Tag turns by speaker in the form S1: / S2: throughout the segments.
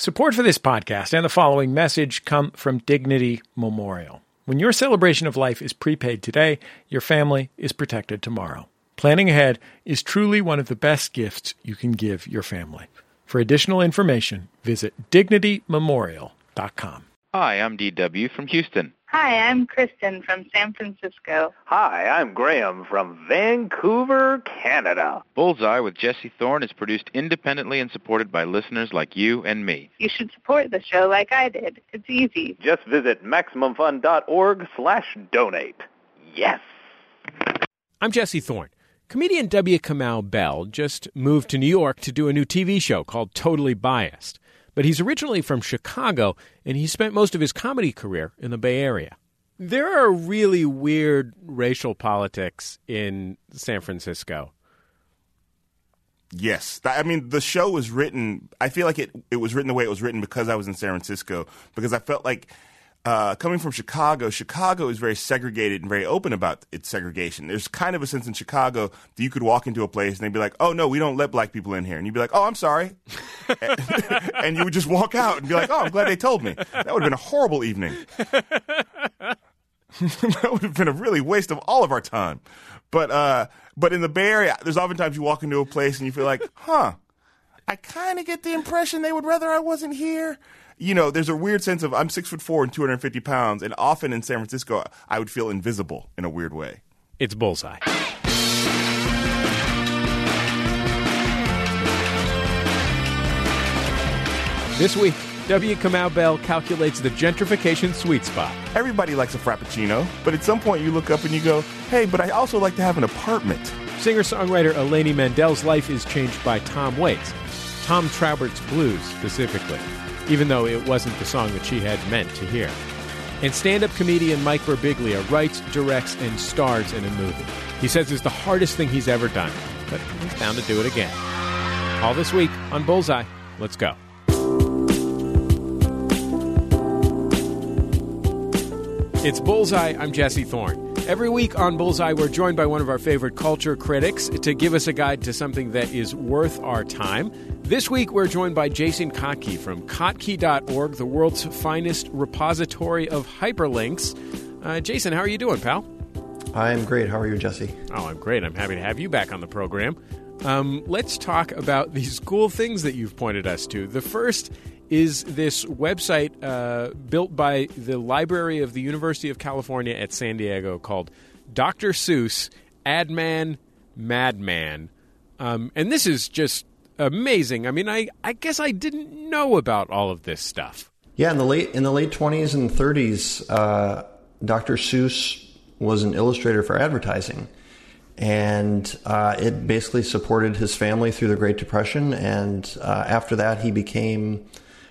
S1: Support for this podcast and the following message come from Dignity Memorial. When your celebration of life is prepaid today, your family is protected tomorrow. Planning ahead is truly one of the best gifts you can give your family. For additional information, visit DignityMemorial.com.
S2: Hi, I'm DW from Houston.
S3: Hi, I'm Kristen from San Francisco.
S4: Hi, I'm Graham from Vancouver, Canada.
S2: Bullseye with Jesse Thorne is produced independently and supported by listeners like you and me.
S3: You should support the show like I did. It's easy.
S4: Just visit MaximumFun.org/donate. Yes!
S5: I'm Jesse Thorne. Comedian W. Kamau Bell just moved to New York to do a new TV show called Totally Biased. But he's originally from Chicago, and he spent most of his comedy career in the Bay Area. There are really weird racial politics in San Francisco.
S6: Yes. I mean, the show was written, I feel like it was written the way it was written because I was in San Francisco, because I felt like coming from Chicago is very segregated and very open about its segregation. There's kind of a sense in Chicago that you could walk into a place and they'd be like, oh, no, we don't let black people in here. And you'd be like, oh, I'm sorry. And you would just walk out and be like, oh, I'm glad they told me. That would have been a horrible evening. That would have been a really waste of all of our time. But in the Bay Area, there's oftentimes you walk into a place and you feel like, I kind of get the impression they would rather I wasn't here. You know, there's a weird sense of I'm 6'4" and 250 pounds, and often in San Francisco, I would feel invisible in a weird way.
S5: It's Bullseye. This week, W. Kamau Bell calculates the gentrification sweet spot.
S6: Everybody likes a Frappuccino, but at some point you look up and you go, hey, but I also like to have an apartment.
S5: Singer-songwriter Eleni Mandel's life is changed by Tom Waits. Tom Traubert's Blues, specifically, even though it wasn't the song that she had meant to hear. And stand-up comedian Mike Birbiglia writes, directs, and stars in a movie. He says it's the hardest thing he's ever done, but he's bound to do it again. All this week on Bullseye. Let's go. It's Bullseye. I'm Jesse Thorne. Every week on Bullseye, we're joined by one of our favorite culture critics to give us a guide to something that is worth our time. This week, we're joined by Jason Kotke from Kotke.org, the world's finest repository of hyperlinks. Jason, how are you doing, pal?
S7: I'm great. How are you, Jesse?
S5: Oh, I'm great. I'm happy to have you back on the program. Let's talk about these cool things that you've pointed us to. The first is this website built by the Library of the University of California at San Diego called Dr. Seuss, Adman, Madman. And this is just amazing. I mean, I guess I didn't know about all of this stuff.
S7: Yeah, in the late 20s and 30s, Dr. Seuss was an illustrator for advertising. And it basically supported his family through the Great Depression. And after that, he became,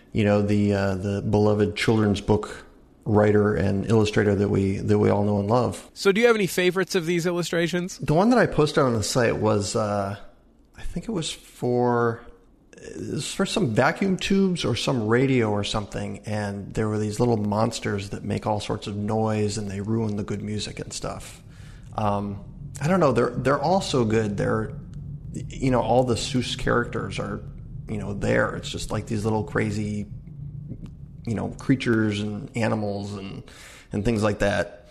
S7: the beloved children's book writer and illustrator that we all know and love.
S5: So do you have any favorites of these illustrations?
S7: The one that I posted on the site was, I think it was for some vacuum tubes or some radio or something. And there were these little monsters that make all sorts of noise and they ruin the good music and stuff. I don't know. They're all so good. They're, all the Seuss characters are, there. It's just like these little crazy, creatures and animals and things like that.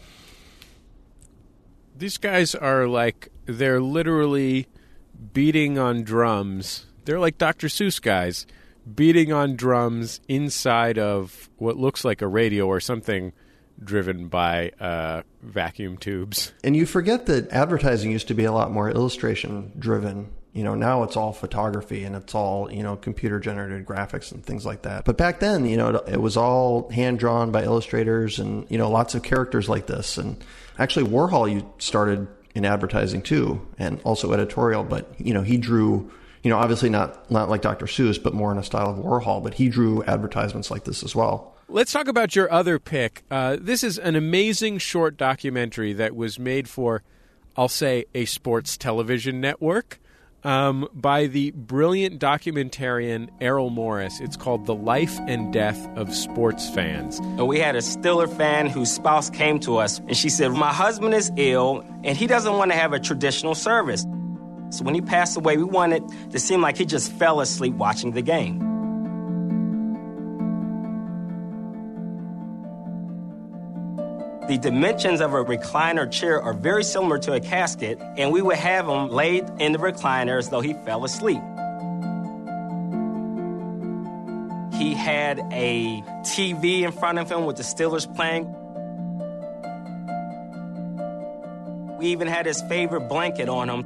S5: These guys are they're literally beating on drums. They're like Dr. Seuss guys beating on drums inside of what looks like a radio or something driven by vacuum tubes.
S7: And you forget that advertising used to be a lot more illustration driven. Now it's all photography and it's all, computer generated graphics and things like that. But back then, it was all hand drawn by illustrators and, lots of characters like this. And actually Warhol started in advertising too, and also editorial, but, he drew, obviously not like Dr. Seuss, but more in a style of Warhol, but he drew advertisements like this as well.
S5: Let's talk about your other pick. This is an amazing short documentary that was made for, I'll say, a sports television network by the brilliant documentarian Errol Morris. It's called The Life and Death of Sports Fans.
S8: We had a Steeler fan whose spouse came to us, and she said, my husband is ill, and he doesn't want to have a traditional service. So when he passed away, we wanted to seem like he just fell asleep watching the game. The dimensions of a recliner chair are very similar to a casket, and we would have him laid in the recliner as though he fell asleep. He had a TV in front of him with the Steelers playing. We even had his favorite blanket on him.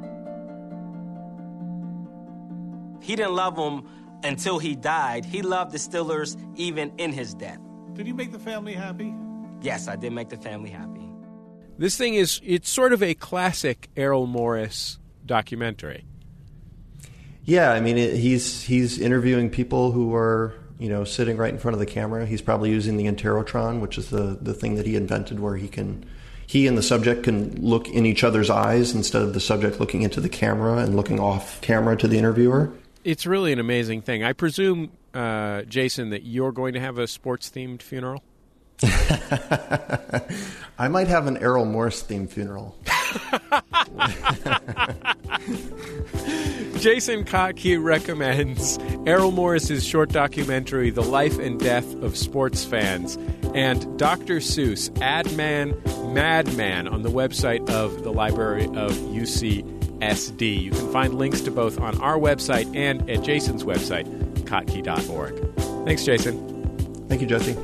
S8: He didn't love them until he died. He loved the Steelers even in his death.
S9: Did you make the family happy?
S8: Yes, I did make the family happy.
S5: This thing it's sort of a classic Errol Morris documentary.
S7: Yeah, I mean, he's interviewing people who are, sitting right in front of the camera. He's probably using the Interrotron, which is the thing that he invented where he and the subject can look in each other's eyes instead of the subject looking into the camera and looking off camera to the interviewer.
S5: It's really an amazing thing. I presume, Jason, that you're going to have a sports-themed funeral?
S7: I might have an Errol Morris-themed funeral.
S5: Jason Kottke recommends Errol Morris's short documentary, The Life and Death of Sports Fans, and Dr. Seuss, Ad-Man, Madman, on the website of the Library of UCSD. You can find links to both on our website and at Jason's website, kottke.org. Thanks, Jason.
S7: Thank you, Jesse.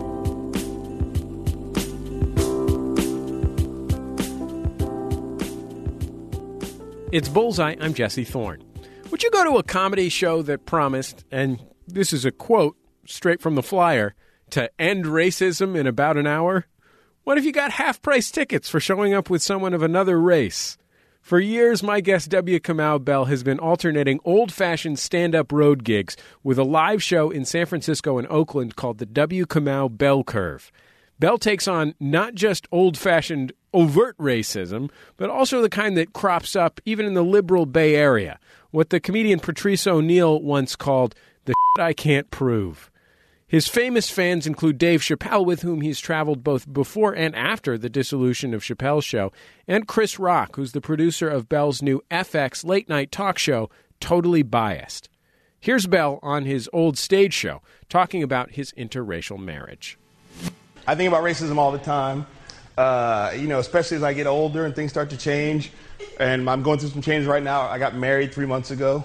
S5: It's Bullseye. I'm Jesse Thorne. Would you go to a comedy show that promised, and this is a quote straight from the flyer, to end racism in about an hour? What if you got half-price tickets for showing up with someone of another race? For years, my guest W. Kamau Bell has been alternating old-fashioned stand-up road gigs with a live show in San Francisco and Oakland called the W. Kamau Bell Curve. Bell takes on not just old-fashioned overt racism, but also the kind that crops up even in the liberal Bay Area, what the comedian Patrice O'Neal once called the shit I can't prove. His famous fans include Dave Chappelle, with whom he's traveled both before and after the dissolution of Chappelle's Show, and Chris Rock, who's the producer of Bell's new FX late-night talk show, Totally Biased. Here's Bell on his old stage show, talking about his interracial marriage.
S10: I think about racism all the time, especially as I get older and things start to change. And I'm going through some changes right now. I got married 3 months ago.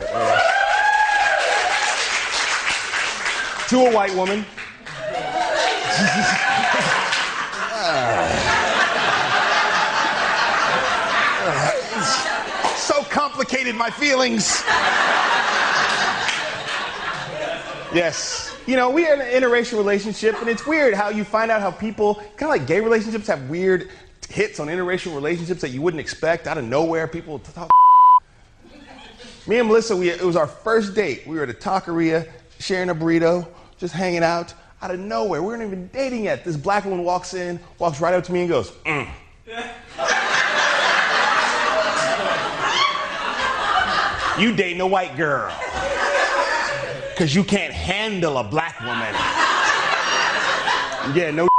S10: To a white woman. So complicated, my feelings. Yes. We are in an interracial relationship, and it's weird how you find out how people, kind of like gay relationships, have weird hits on interracial relationships that you wouldn't expect out of nowhere. People talk. Me and Melissa, it was our first date. We were at a taqueria, sharing a burrito, just hanging out of nowhere. We weren't even dating yet. This black woman walks right up to me and goes, You dating a white girl. Because you can't handle a black woman. Yeah, no.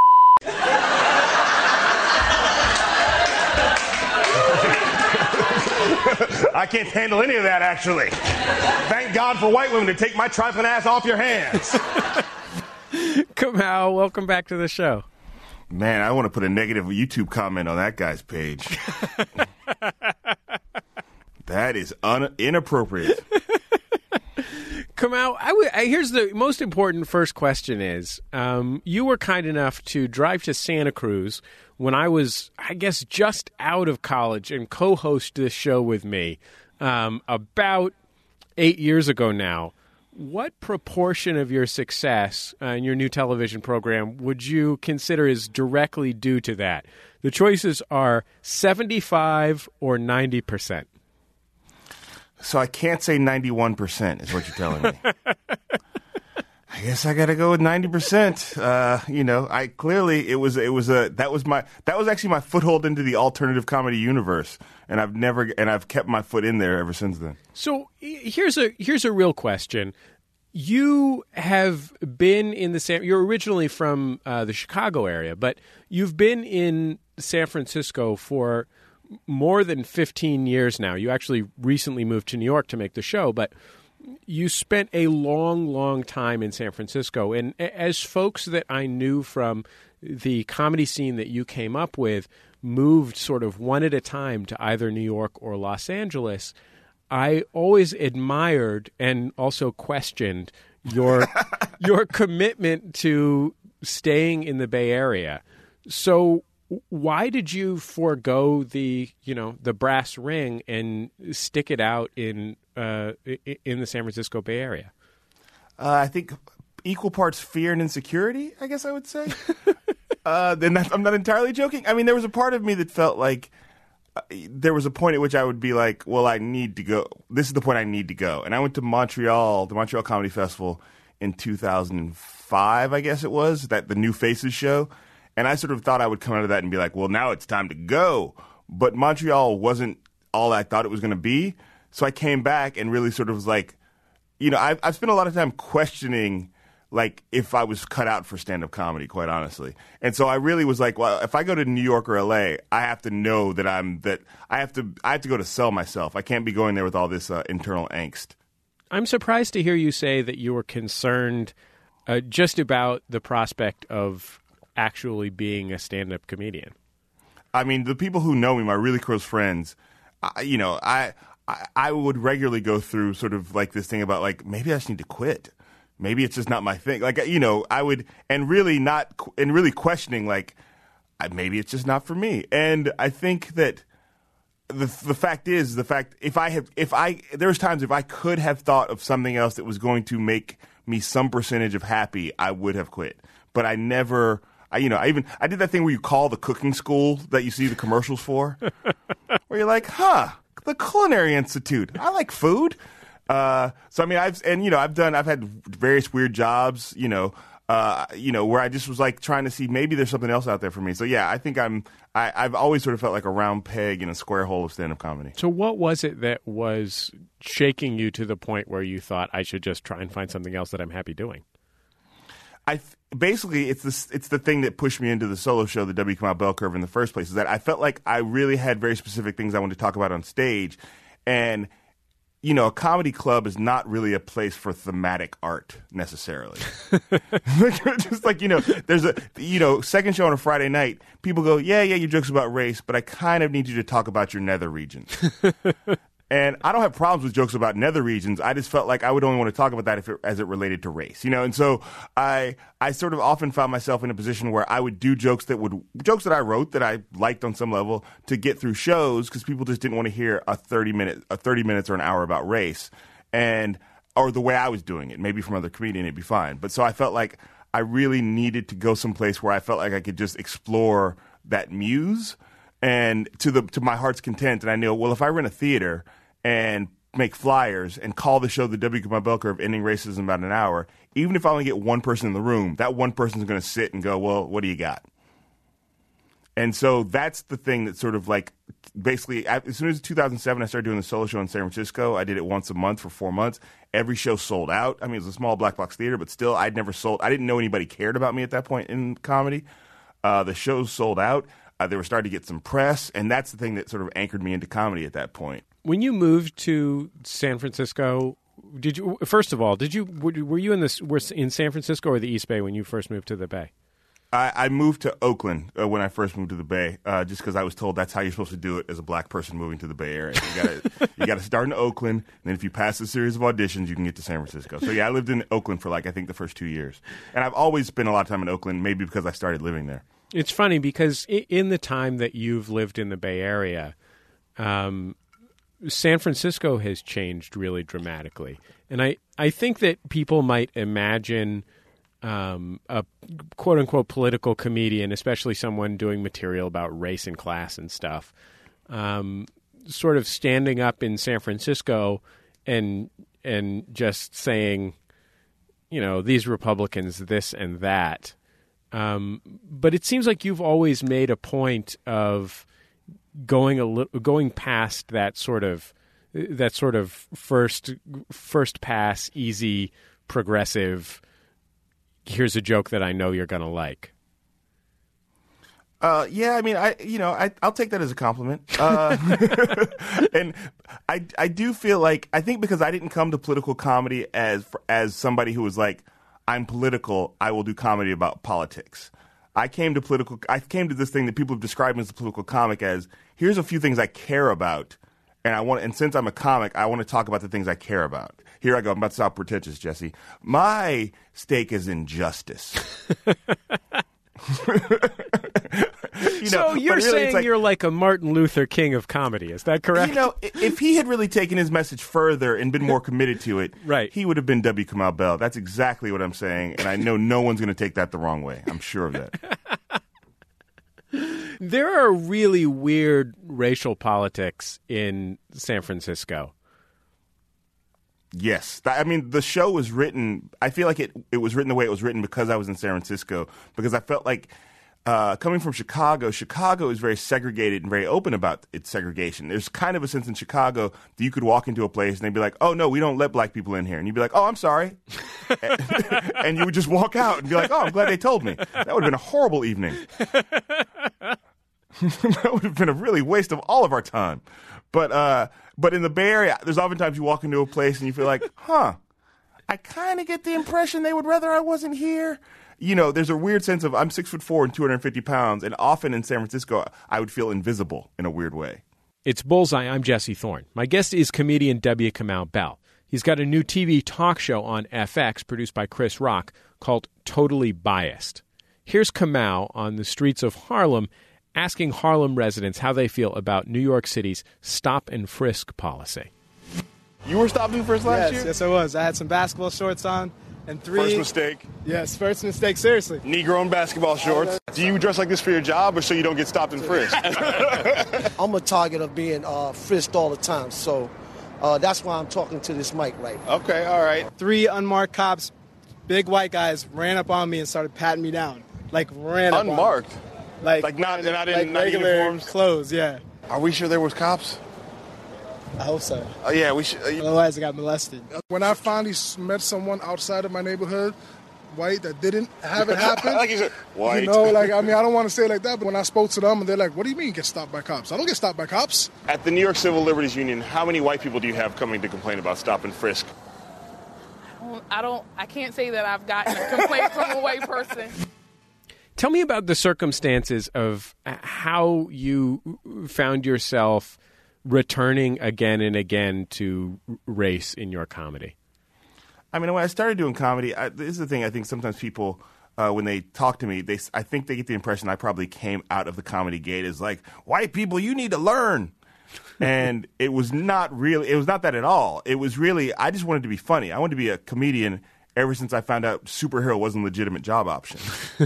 S10: I can't handle any of that, actually. Thank God for white women to take my trifling ass off your hands.
S5: Kamau, welcome back to the show.
S6: Man, I want to put a negative YouTube comment on that guy's page. That is inappropriate.
S5: Kamau, here's the most important first question is, you were kind enough to drive to Santa Cruz when I was, I guess, just out of college and co-host this show with me about 8 years ago now. What proportion of your success in your new television program would you consider is directly due to that? The choices are 75 or 90%.
S6: So I can't say 91% is what you're telling me. I guess I got to go with 90%. That was actually my foothold into the alternative comedy universe, and I've kept my foot in there ever since then.
S5: So here's a real question. You have been in you're originally from the Chicago area, but you've been in San Francisco for more than 15 years now. You actually recently moved to New York to make the show, but You spent a long, long time in San Francisco. And as folks that I knew from the comedy scene that you came up with moved sort of one at a time to either New York or Los Angeles, I always admired and also questioned your commitment to staying in the Bay Area. So why did you forego the brass ring and stick it out in the San Francisco Bay Area?
S6: I think equal parts fear and insecurity, I guess I would say. I'm not entirely joking. I mean, there was a part of me that felt like there was a point at which I would be like, well, I need to go. This is the point I need to go. And I went to Montreal, the Montreal Comedy Festival in 2005, I guess it was, the New Faces show. And I sort of thought I would come out of that and be like, well, now it's time to go. But Montreal wasn't all I thought it was going to be. So I came back and really sort of was like, I've spent a lot of time questioning, like, if I was cut out for stand-up comedy, quite honestly. And so I really was like, well, if I go to New York or LA, I have to know that I have to go to sell myself. I can't be going there with all this internal angst.
S5: I'm surprised to hear you say that you were concerned just about the prospect of actually being a stand-up comedian.
S6: I mean, the people who know me, my really close friends, I would regularly go through sort of like this thing about like, maybe I just need to quit. Maybe it's just not my thing. Like, I would, and really questioning like, maybe it's just not for me. And I think that the fact there's times if I could have thought of something else that was going to make me some percentage of happy, I would have quit. But I never, I did that thing where you call the cooking school that you see the commercials for, where you're like, the Culinary Institute. I like food. So I mean, I've had various weird jobs, where I just was like trying to see maybe there's something else out there for me. So yeah, I think I've always sort of felt like a round peg in a square hole of stand-up comedy.
S5: So what was it that was shaking you to the point where you thought I should just try and find something else that I'm happy doing?
S6: Basically, it's the thing that pushed me into the solo show, the W. Kamau Bell Curve, in the first place, is that I felt like I really had very specific things I wanted to talk about on stage. And, a comedy club is not really a place for thematic art, necessarily. Just like, there's a, second show on a Friday night, people go, yeah, your joke's about race, but I kind of need you to talk about your nether regions. And I don't have problems with jokes about nether regions. I just felt like I would only want to talk about that as it related to race, And so I sort of often found myself in a position where I would do jokes that I wrote that I liked on some level to get through shows because people just didn't want to hear a 30 minutes or an hour about race, or the way I was doing it. Maybe from another comedian it'd be fine. But so I felt like I really needed to go someplace where I felt like I could just explore that muse and to my heart's content. And I knew, well, if I rent a theater and make flyers and call the show the W. Kamau Bell Curve, Ending Racism in about an hour, even if I only get one person in the room, that one person's going to sit and go, well, what do you got? And so that's the thing that sort of like, basically, as soon as 2007, I started doing the solo show in San Francisco. I did it once a month for 4 months. Every show sold out. I mean, it was a small black box theater, but still, I didn't know anybody cared about me at that point in comedy. The shows sold out. They were starting to get some press, and that's the thing that sort of anchored me into comedy at that point.
S5: When you moved to San Francisco, were you in San Francisco or the East Bay when you first moved to the Bay?
S6: I moved to Oakland when I first moved to the Bay, just because I was told that's how you're supposed to do it as a black person moving to the Bay Area. You got to start in Oakland, and then if you pass a series of auditions, you can get to San Francisco. So yeah, I lived in Oakland for I think the first 2 years, and I've always spent a lot of time in Oakland, maybe because I started living there.
S5: It's funny because in the time that you've lived in the Bay Area, San Francisco has changed really dramatically. And I think that people might imagine a quote-unquote political comedian, especially someone doing material about race and class and stuff, sort of standing up in San Francisco and just saying, these Republicans, this and that. But it seems like you've always made a point of going past that sort of first pass, easy, progressive. Here's a joke that I know you're going to like.
S6: Yeah, I mean, I'll take that as a compliment. And I do feel like, I think because I didn't come to political comedy as somebody who was like, I'm political, I will do comedy about politics. I came to this thing that people have described as a political comic as, here's a few things I care about, and since I'm a comic, I want to talk about the things I care about. Here I go. I'm about to sound pretentious, Jesse. My stake is in justice.
S5: So you're
S6: really,
S5: saying you're like a Martin Luther King of comedy. Is that correct?
S6: If he had really taken his message further and been more committed to it,
S5: right,
S6: he would have been W. Kamau Bell. That's exactly what I'm saying, and I know no one's going to take that the wrong way. I'm sure of that.
S5: There are really weird racial politics in San Francisco.
S6: Yes. I mean, the show was written, I feel like it was written the way it was written because I was in San Francisco, because I felt like coming from Chicago is very segregated and very open about its segregation. There's kind of a sense in Chicago that you could walk into a place and they'd be like, oh, no, we don't let black people in here. And you'd be like, oh, I'm sorry. And you would just walk out and be like, oh, I'm glad they told me. That would have been a horrible evening. That would have been a really waste of all of our time. But in the Bay Area, there's oftentimes you walk into a place and you feel like, I kind of get the impression they would rather I wasn't here. There's a weird sense of I'm 6'4" and 250 pounds, and often in San Francisco, I would feel invisible in a weird way.
S5: It's Bullseye. I'm Jesse Thorne. My guest is comedian W. Kamau Bell. He's got a new TV talk show on FX produced by Chris Rock called Totally Biased. Here's Kamau on the streets of Harlem asking Harlem residents how they feel about New York City's stop and frisk policy.
S10: You were stopped and frisked last year?
S11: Yes, I was. I had some basketball shorts on and
S10: First mistake.
S11: Yes, first mistake, seriously.
S10: Negro in basketball shorts. Do you dress like this for your job or so you don't get stopped and frisked?
S12: I'm a target of being frisked all the time, so that's why I'm talking to this mic right now.
S10: Okay, all right.
S11: 3 unmarked cops, big white guys, ran up on me and started patting me down.
S10: Unmarked?
S11: Like
S10: not in
S11: regular
S10: uniforms?
S11: Clothes, yeah.
S10: Are we sure there was cops?
S11: I hope so.
S10: Oh, yeah, we should.
S11: Otherwise, I got molested.
S9: When I finally met someone outside of my neighborhood, white, that didn't have it happen.
S10: Like you said, white.
S9: I don't want to say it like that, but when I spoke to them, and they're like, what do you mean get stopped by cops? I don't get stopped by cops.
S10: At the New York Civil Liberties Union, how many white people do you have coming to complain about stop and frisk?
S13: I can't say that I've gotten a complaint from a white person.
S5: Tell me about the circumstances of how you found yourself returning again and again to race in your comedy.
S6: I mean, when I started doing comedy, this is the thing. I think sometimes people, when they talk to me, I think they get the impression I probably came out of the comedy gate as like, white people, you need to learn. And it was not that at all. It was really, I just wanted to be funny. I wanted to be a comedian ever since I found out superhero wasn't a legitimate job option.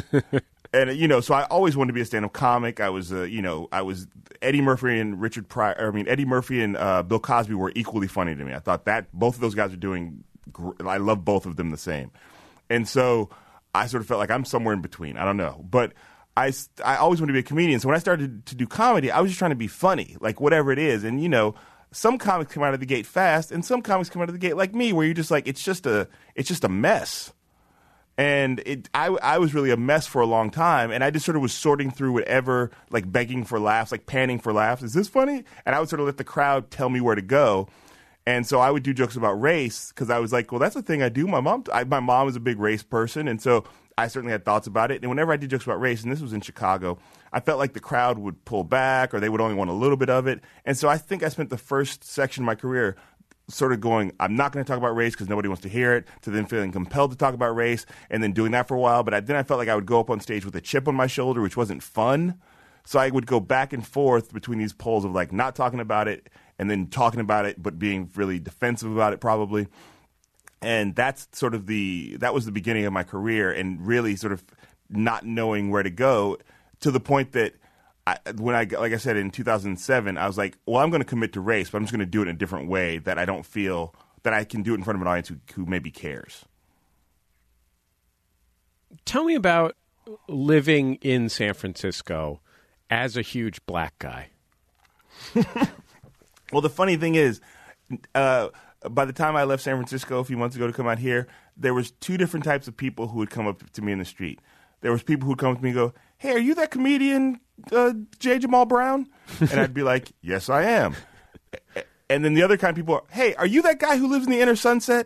S6: And, so I always wanted to be a stand-up comic. I was Eddie Murphy and Eddie Murphy and Bill Cosby were equally funny to me. I thought that both of those guys are doing, I love both of them the same. And so I sort of felt like I'm somewhere in between. I don't know. But I always wanted to be a comedian. So when I started to do comedy, I was just trying to be funny, like whatever it is. And, some comics come out of the gate fast and some comics come out of the gate like me, where you're just like, it's just a mess. And I was really a mess for a long time, and I just sort of was sorting through whatever, like begging for laughs, like panning for laughs. Is this funny? And I would sort of let the crowd tell me where to go. And so I would do jokes about race because I was like, well, that's the thing I do. My mom is a big race person, and so I certainly had thoughts about it. And whenever I did jokes about race, and this was in Chicago, I felt like the crowd would pull back or they would only want a little bit of it. And so I think I spent the first section of my career sort of going, I'm not going to talk about race because nobody wants to hear it, to then feeling compelled to talk about race, and then doing that for a while. But then I felt like I would go up on stage with a chip on my shoulder, which wasn't fun. So I would go back and forth between these poles of like not talking about it and then talking about it, but being really defensive about it probably. And that was the beginning of my career, and really sort of not knowing where to go, to the point that like I said, in 2007, I was like, well, I'm going to commit to race, but I'm just going to do it in a different way that I don't feel that I can do it in front of an audience who maybe cares.
S5: Tell me about living in San Francisco as a huge black guy.
S6: Well, the funny thing is, by the time I left San Francisco a few months ago to come out here, there was 2 different types of people who would come up to me in the street. there was people who'd come to me and go, "Hey, are you that comedian J. Jamal Brown?" And I'd be like, "Yes, I am." And then the other kind of people are, "Hey, are you that guy who lives in the Inner Sunset?"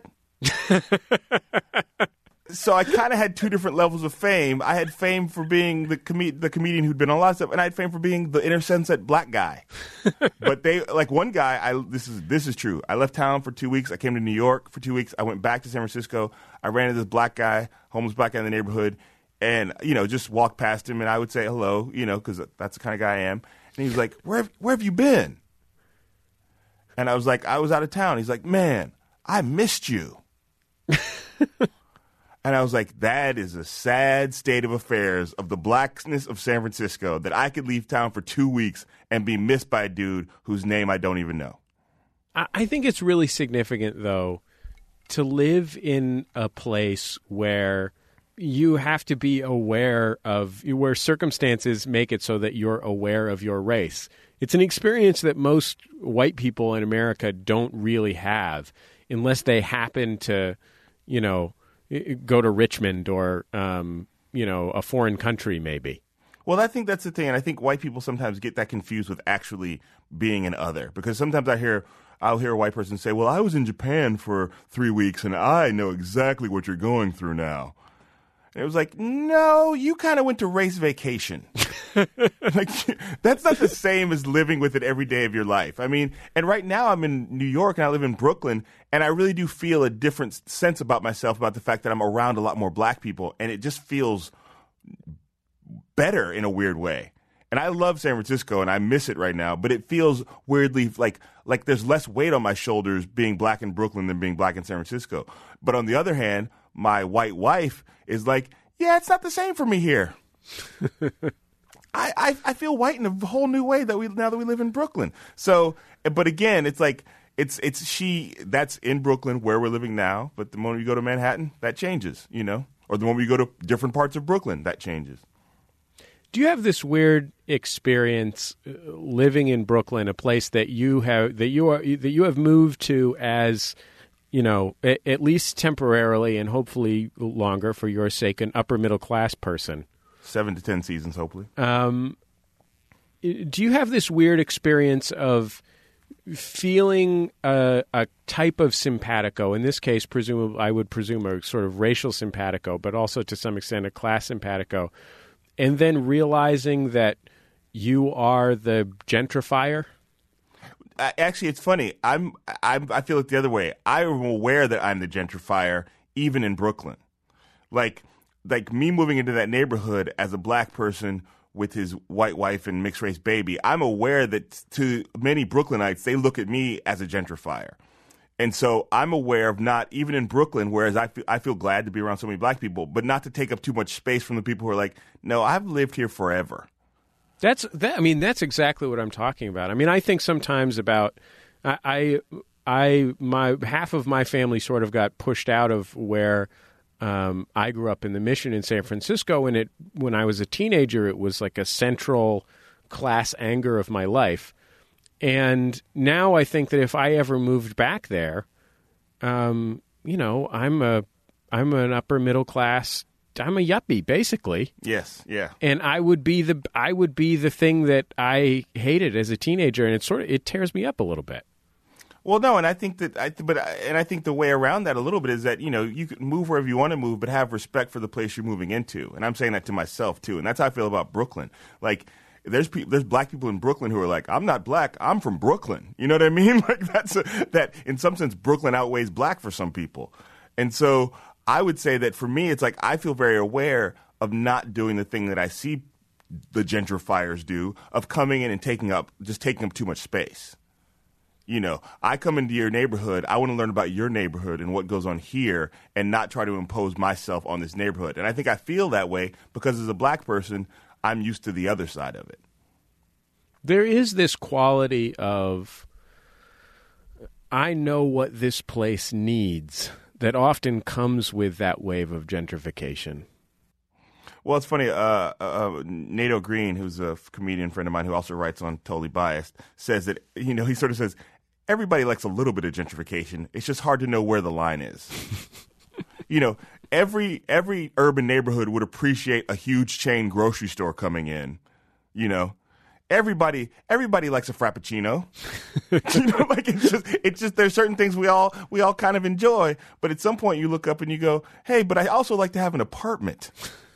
S6: So I kind of had two different levels of fame. I had fame for being the comedian who'd been on a lot of stuff, and I had fame for being the Inner Sunset black guy. But they, like one guy, this is true. I left town for 2 weeks. I came to New York for 2 weeks. I went back to San Francisco. I ran into this black guy, homeless black guy in the neighborhood, and just walked past him, and I would say hello, because that's the kind of guy I am. And he was like, "Where have you been?" And I was like, "I was out of town." He's like, "Man, I missed you." And I was like, that is a sad state of affairs of the blackness of San Francisco, that I could leave town for 2 weeks and be missed by a dude whose name I don't even know.
S5: I think it's really significant, though, to live in a place where you have to be aware of where circumstances make it so that you're aware of your race. It's an experience that most white people in America don't really have unless they happen to, go to Richmond or, a foreign country maybe.
S6: Well, I think that's the thing. And I think white people sometimes get that confused with actually being an other. Because sometimes I'll hear a white person say, "Well, I was in Japan for 3 weeks and I know exactly what you're going through now." And it was like, no, you kind of went to race vacation. Like, that's not the same as living with it every day of your life. I mean, and right now I'm in New York and I live in Brooklyn, and I really do feel a different sense about myself, about the fact that I'm around a lot more black people, and it just feels better in a weird way. And I love San Francisco and I miss it right now, but it feels weirdly like there's less weight on my shoulders being black in Brooklyn than being black in San Francisco. But on the other hand, my white wife is like, "Yeah, it's not the same for me here." I feel white in a whole new way now that we live in Brooklyn. So, but again, it's like that's in Brooklyn where we're living now. But the moment you go to Manhattan, that changes, or the moment you go to different parts of Brooklyn, that changes.
S5: Do you have this weird experience living in Brooklyn, a place that you have moved to as, at least temporarily and hopefully longer for your sake, an upper middle class person?
S6: 7 to 10 seasons, hopefully.
S5: Do you have this weird experience of feeling a type of simpatico? In this case, I would presume a sort of racial simpatico, but also to some extent a class simpatico, and then realizing that you are the gentrifier?
S6: Actually, it's funny. I feel it the other way. I'm aware that I'm the gentrifier, even in Brooklyn. Like me moving into that neighborhood as a black person with his white wife and mixed race baby, I'm aware that to many Brooklynites, they look at me as a gentrifier. And so I'm aware of not, even in Brooklyn, whereas I feel glad to be around so many black people, but not to take up too much space from the people who are like, "No, I've lived here forever."
S5: That's exactly what I'm talking about. I mean, I think sometimes about my half of my family sort of got pushed out of where I grew up in the Mission in San Francisco, and when I was a teenager, it was like a central class anger of my life. And now I think that if I ever moved back there, I'm an upper middle class. I'm a yuppie, basically.
S6: Yes, yeah.
S5: And I would be the thing that I hated as a teenager, and it tears me up a little bit.
S6: Well, no, and I think I think the way around that a little bit is that, you can move wherever you want to move, but have respect for the place you're moving into. And I'm saying that to myself too, and that's how I feel about Brooklyn. Like, there's black people in Brooklyn who are like, "I'm not black, I'm from Brooklyn." You know what I mean? Like that in some sense, Brooklyn outweighs black for some people. And so I would say that for me, it's like I feel very aware of not doing the thing that I see the gentrifiers do, of coming in and taking up too much space. I come into your neighborhood, I want to learn about your neighborhood and what goes on here and not try to impose myself on this neighborhood. And I think I feel that way because as a black person, I'm used to the other side of it.
S5: There is this quality of, I know what this place needs, that often comes with that wave of gentrification.
S6: Well, it's funny. Nato Green, who's a comedian friend of mine who also writes on Totally Biased, says that, he sort of says, everybody likes a little bit of gentrification. It's just hard to know where the line is. every urban neighborhood would appreciate a huge chain grocery store coming in. You know, everybody likes a Frappuccino. You know, like it's just there's certain things we all kind of enjoy, but at some point you look up and you go, hey, but I also like to have an apartment.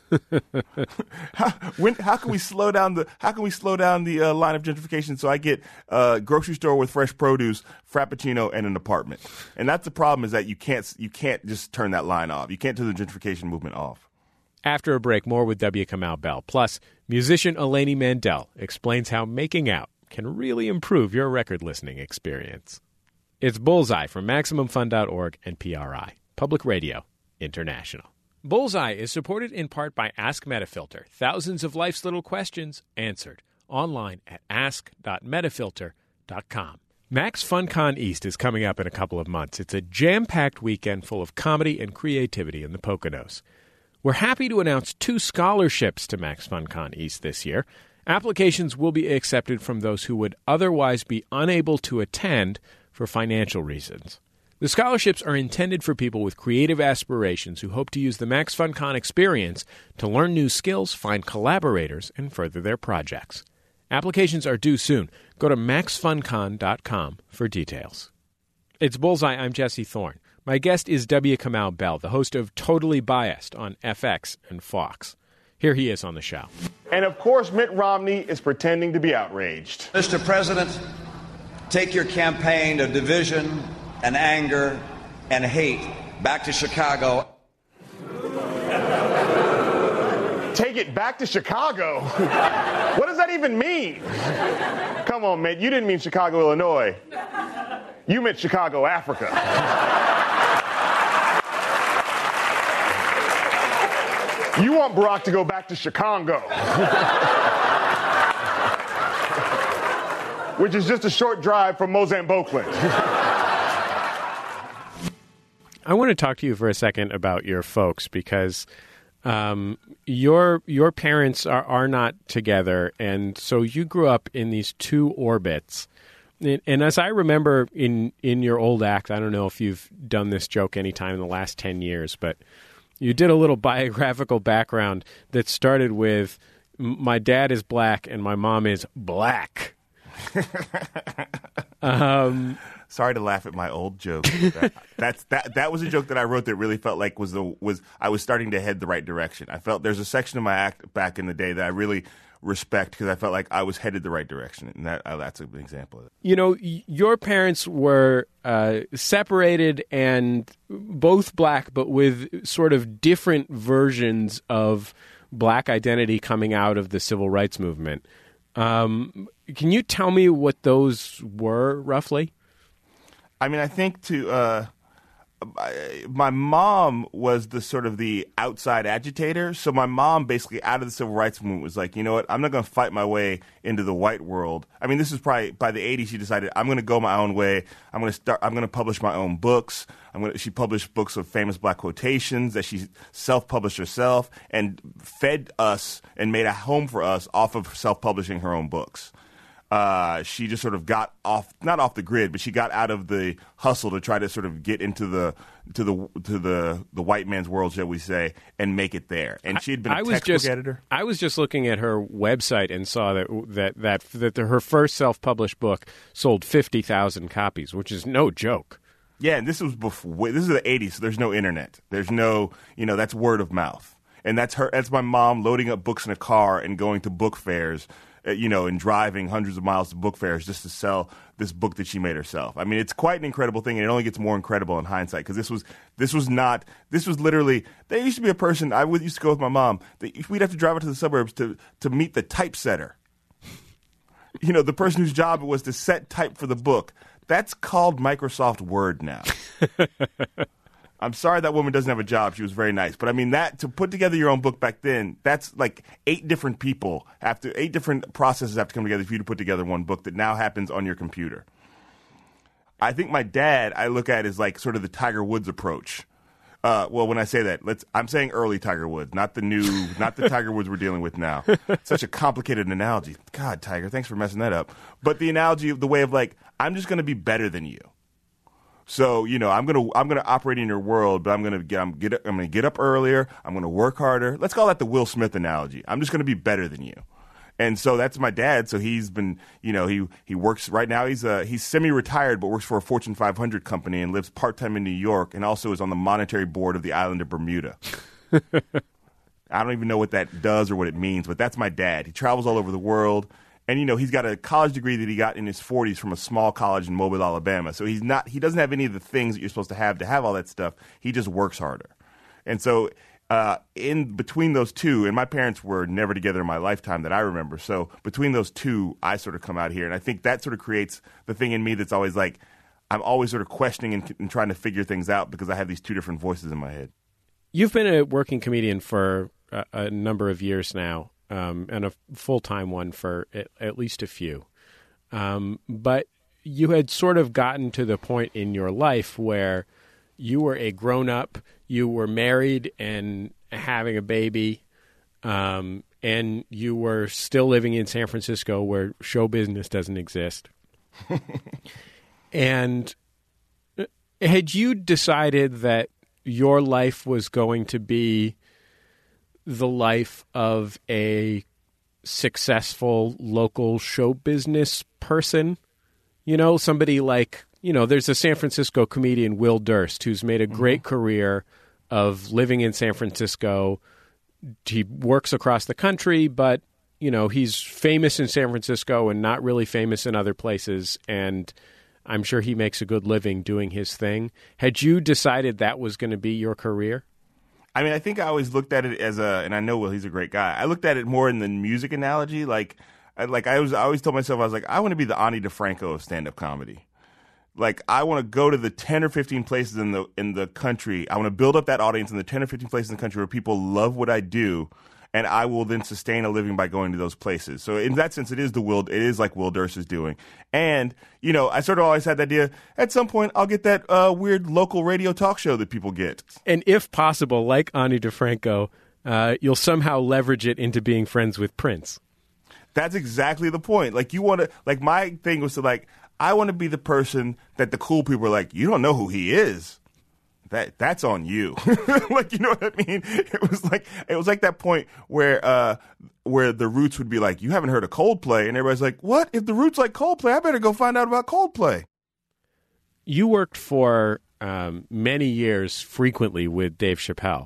S6: How can we slow down the line of gentrification so I get a grocery store with fresh produce, Frappuccino, and an apartment? And that's the problem, is that you can't just turn that line off. You can't turn the gentrification movement off.
S5: After a break, more with W. Kamau Bell. Plus, musician Eleni Mandel explains how making out can really improve your record listening experience. It's Bullseye from MaximumFun.org and PRI, Public Radio International. Bullseye is supported in part by Ask Metafilter. Thousands of life's little questions answered online at ask.metafilter.com. Max FunCon East is coming up in a couple of months. It's a jam-packed weekend full of comedy and creativity in the Poconos. We're happy to announce 2 scholarships to Max FunCon East this year. Applications will be accepted from those who would otherwise be unable to attend for financial reasons. The scholarships are intended for people with creative aspirations who hope to use the Max FunCon experience to learn new skills, find collaborators, and further their projects. Applications are due soon. Go to maxfuncon.com for details. It's Bullseye. I'm Jesse Thorne. My guest is W. Kamau Bell, the host of Totally Biased on FX and Fox. Here he is on the show.
S10: And of course, Mitt Romney is pretending to be outraged.
S14: Mr. President, take your campaign of division and anger and hate back to Chicago.
S10: Take it back to Chicago? What does that even mean? Come on, Mitt, you didn't mean Chicago, Illinois. You meant Chicago, Africa. You want Barack to go back to Chicago, which is just a short drive from Mozambique.
S5: I want to talk to you for a second about your folks, because your parents are not together, and so you grew up in these 2 orbits. And as I remember in your old act, I don't know if you've done this joke any time in the last 10 years, but you did a little biographical background that started with, my dad is black and my mom is black.
S6: Sorry to laugh at my old joke. That was a joke that I wrote that really felt like I was starting to head the right direction. I felt there's a section of my act back in the day that I really respect, because I felt like I was headed the right direction, and that's an example of it.
S5: You know, your parents were separated and both black, but with sort of different versions of black identity coming out of the civil rights movement. Can you tell me what those were, roughly?
S6: I mean, I think my mom was the sort of the outside agitator. So my mom basically out of the civil rights movement was like, you know what, I'm not going to fight my way into the white world. I mean, this is probably by the 80s she decided, I'm going to go my own way. I'm going to publish my own books. She published books of famous black quotations that she self-published herself and fed us and made a home for us off of self-publishing her own books. She just sort of got not off the grid, but she got out of the hustle to try to sort of get into the white man's world, shall we say, and make it there. And she had been a textbook editor.
S5: I was just looking at her website and saw that her first self-published book sold 50,000 copies, which is no joke.
S6: Yeah, and this was before. This is the 80s, so there's no internet. There's no, that's word of mouth. And that's my mom loading up books in a car and going to book fairs. And driving hundreds of miles to book fairs just to sell this book that she made herself. I mean, it's quite an incredible thing, and it only gets more incredible in hindsight, because this was literally, there used to be a person, I used to go with my mom, we'd have to drive out to the suburbs to meet the typesetter. The person whose job it was to set type for the book. That's called Microsoft Word now. I'm sorry that woman doesn't have a job. She was very nice. But I mean, to put together your own book back then, that's like 8 different processes have to come together for you to put together one book that now happens on your computer. I think my dad, I look at as like sort of the Tiger Woods approach. Well, when I say that, I'm saying early Tiger Woods, not the Tiger Woods we're dealing with now. Such a complicated analogy. God, Tiger, thanks for messing that up. But the analogy of the way of like, I'm just going to be better than you. So, I'm gonna operate in your world, but I'm gonna get up earlier. I'm gonna work harder. Let's call that the Will Smith analogy. I'm just gonna be better than you. And so that's my dad. So he's been, he works right now. He's semi-retired, but works for a Fortune 500 company and lives part-time in New York, and also is on the monetary board of the island of Bermuda. I don't even know what that does or what it means, but that's my dad. He travels all over the world. And, he's got a college degree that he got in his 40s from a small college in Mobile, Alabama. So he doesn't have any of the things that you're supposed to have all that stuff. He just works harder. And so in between those two, and my parents were never together in my lifetime that I remember. So between those two, I sort of come out here. And I think that sort of creates the thing in me that's always like, I'm always sort of questioning and trying to figure things out because I have these two different voices in my head.
S5: You've been a working comedian for a number of years now. And a full-time one for at least a few. But you had sort of gotten to the point in your life where you were a grown-up, you were married and having a baby, and you were still living in San Francisco where show business doesn't exist. And had you decided that your life was going to be the life of a successful local show business person? Somebody like, there's a San Francisco comedian, Will Durst, who's made a great career of living in San Francisco. He works across the country, but, he's famous in San Francisco and not really famous in other places. And I'm sure he makes a good living doing his thing. Had you decided that was going to be your career?
S6: I mean, I think I always looked at it and I know Will, he's a great guy. I looked at it more in the music analogy. I always told myself, I want to be the Ani DeFranco of stand-up comedy. I want to go to the 10 or 15 places in the country. I want to build up that audience in the 10 or 15 places in the country where people love what I do, and I will then sustain a living by going to those places. So in that sense, it is like Will Durst is doing. And, I sort of always had the idea, at some point, I'll get that weird local radio talk show that people get.
S5: And if possible, like Ani DeFranco, you'll somehow leverage it into being friends with Prince.
S6: That's exactly the point. My thing was to I want to be the person that the cool people are like, you don't know who he is. That's on you. You know what I mean? It was like that point where the Roots would be like, you haven't heard of Coldplay, and everybody's like, what? If the Roots like Coldplay, I better go find out about Coldplay.
S5: You worked for many years frequently with Dave Chappelle,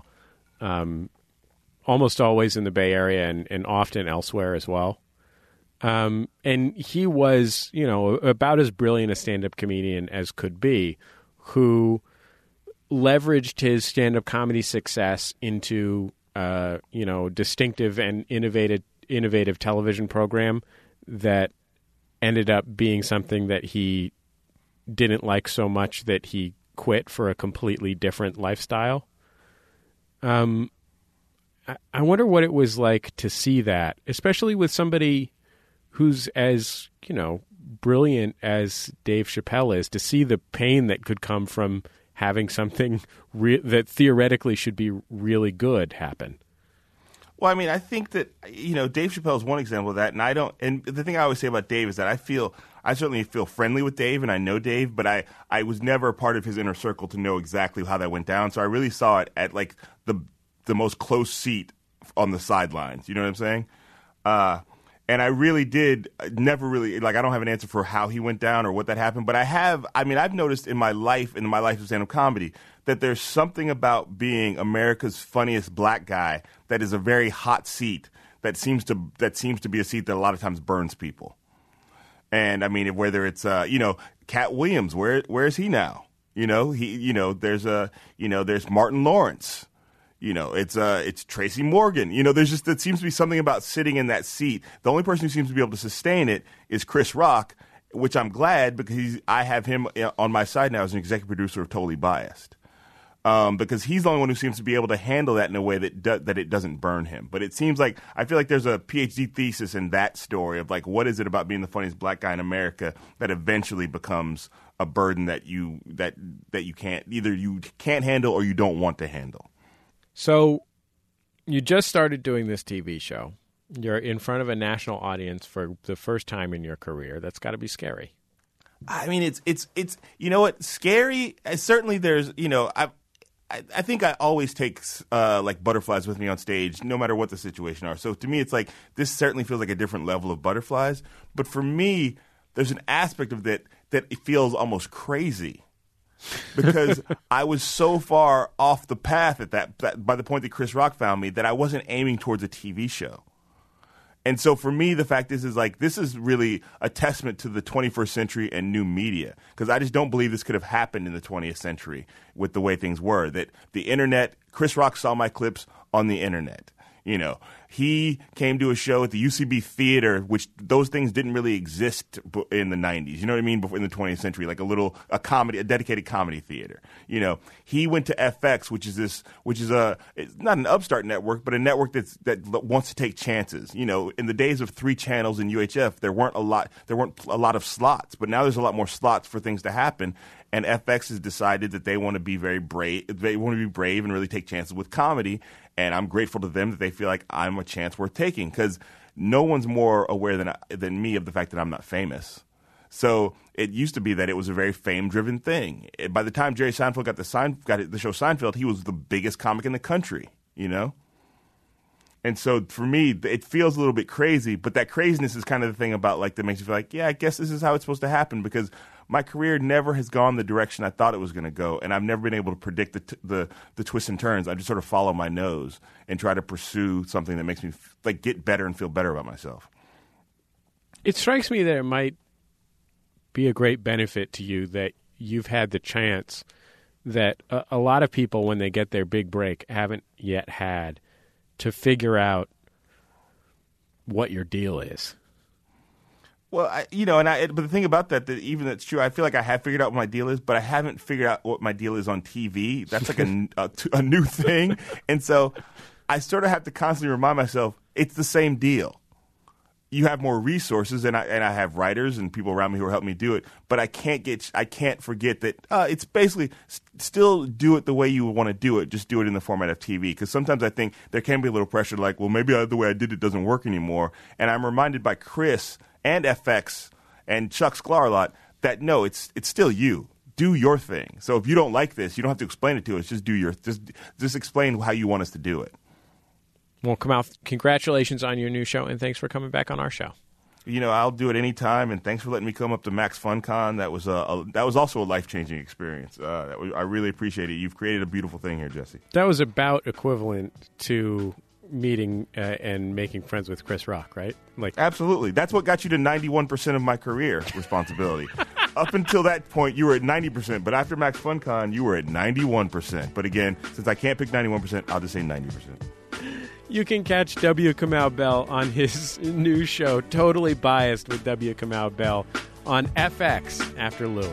S5: almost always in the Bay Area and often elsewhere as well. And he was, about as brilliant a stand-up comedian as could be, who leveraged his stand-up comedy success into, distinctive and innovative television program that ended up being something that he didn't like so much that he quit for a completely different lifestyle. I wonder what it was like to see that, especially with somebody who's as, brilliant as Dave Chappelle is, to see the pain that could come from having something that theoretically should be really good happen.
S6: Well, I mean, I think that, Dave Chappelle is one example of that. And the thing I always say about Dave is that I certainly feel friendly with Dave and I know Dave, but I was never a part of his inner circle to know exactly how that went down. So I really saw it at the most close seat on the sidelines. You know what I'm saying? And I really did never really, I don't have an answer for how he went down or what that happened, but I've noticed in my life of stand-up comedy, that there's something about being America's funniest black guy that is a very hot seat that seems to be a seat that a lot of times burns people. And I mean, whether it's, Cat Williams, where is he now? There's Martin Lawrence. It's Tracy Morgan. It seems to be something about sitting in that seat. The only person who seems to be able to sustain it is Chris Rock, which I'm glad because I have him on my side now as an executive producer of Totally Biased. Because he's the only one who seems to be able to handle that in a way that it doesn't burn him. But it seems like I feel like there's a PhD thesis in that story of what is it about being the funniest black guy in America that eventually becomes a burden that you can't handle or you don't want to handle.
S5: So you just started doing this TV show. You're in front of a national audience for the first time in your career. That's got to be scary.
S6: I mean, it's you know what, scary. Certainly, there's I think I always take like butterflies with me on stage, no matter what the situation are. So to me, it's like this certainly feels like a different level of butterflies. But for me, there's an aspect of that it feels almost crazy because I was so far off the path at that by the point that Chris Rock found me that I wasn't aiming towards a TV show. And so for me, the fact is like this is really a testament to the 21st century and new media, because I just don't believe this could have happened in the 20th century with the way things were. That the internet, Chris Rock saw my clips on the internet. You know, he came to a show at the UCB Theater, which those things didn't really exist in the 90s. You know what I mean? Before in the 20th century, like a dedicated comedy theater. You know, he went to FX, which is it's not an upstart network, but a network that wants to take chances. You know, in the days of 3 channels in UHF, there weren't a lot of slots, but now there's a lot more slots for things to happen. And FX has decided that they want to be very brave. They want to be brave and really take chances with comedy. And I'm grateful to them that they feel like I'm a chance worth taking, because no one's more aware than me of the fact that I'm not famous. So it used to be that it was a very fame-driven thing. By the time Jerry Seinfeld got the show Seinfeld, he was the biggest comic in the country, you know? And so for me, it feels a little bit crazy, but that craziness is kind of the thing about like that makes you feel like, yeah, I guess this is how it's supposed to happen, because my career never has gone the direction I thought it was going to go, and I've never been able to predict the twists and turns. I just sort of follow my nose and try to pursue something that makes me like get better and feel better about myself.
S5: It strikes me that it might be a great benefit to you that you've had the chance that a lot of people, when they get their big break, haven't yet had to figure out what your deal is.
S6: Well, but the thing about that even that's true, I feel like I have figured out what my deal is, but I haven't figured out what my deal is on TV. That's like a new thing. And so I sort of have to constantly remind myself, it's the same deal. You have more resources, and I have writers and people around me who are helping me do it, but I can't forget that it's basically still do it the way you want to do it, just do it in the format of TV. Because sometimes I think there can be a little pressure, like, well, maybe the way I did it doesn't work anymore. And I'm reminded by Chris and FX and Chuck Sklar a lot that no, it's still you. Do your thing. So if you don't like this, you don't have to explain it to us. Just explain how you want us to do it.
S5: Well, Kamau, congratulations on your new show, and thanks for coming back on our show.
S6: You know, I'll do it anytime, and thanks for letting me come up to Max FunCon. That was also a life-changing experience. I really appreciate it. You've created a beautiful thing here, Jesse.
S5: That was about equivalent to meeting and making friends with Chris Rock, right? Like,
S6: absolutely. That's what got you to 91% of my career responsibility. Up until that point, you were at 90%, but after Max FunCon, you were at 91%. But again, since I can't pick 91%, I'll just say 90%.
S5: You can catch W. Kamau Bell on his new show, Totally Biased with W. Kamau Bell, on FX after Louis.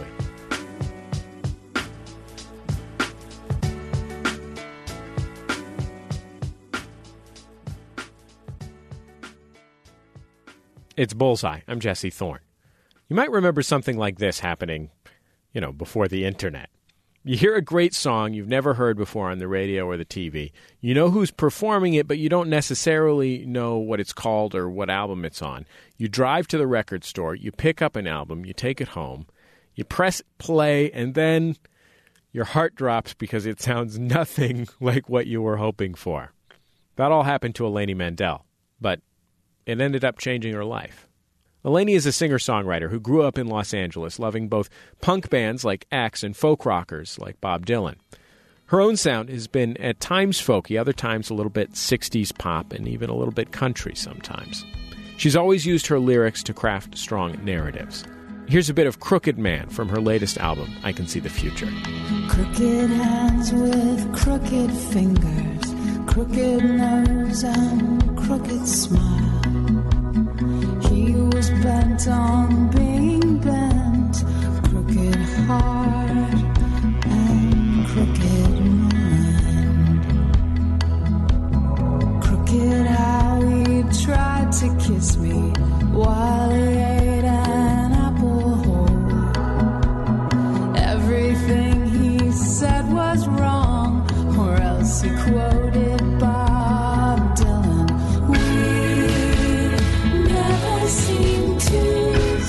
S5: It's Bullseye. I'm Jesse Thorne. You might remember something like this happening, before the internet. You hear a great song you've never heard before on the radio or the TV. You know who's performing it, but you don't necessarily know what it's called or what album it's on. You drive to the record store, you pick up an album, you take it home, you press play, and then your heart drops because it sounds nothing like what you were hoping for. That all happened to Eleni Mandel, but it ended up changing her life. Eleni is a singer-songwriter who grew up in Los Angeles, loving both punk bands like X and folk rockers like Bob Dylan. Her own sound has been at times folky, other times a little bit 60s pop, and even a little bit country sometimes. She's always used her lyrics to craft strong narratives. Here's a bit of Crooked Man from her latest album, I Can See the Future.
S15: Crooked hands with crooked fingers, crooked nose and crooked smile. He was bent on being bent, crooked heart and crooked mind. Crooked how he tried to kiss me while he ate an apple whole. Everything he said was wrong, or else he quoted Bob Dylan. We never seem to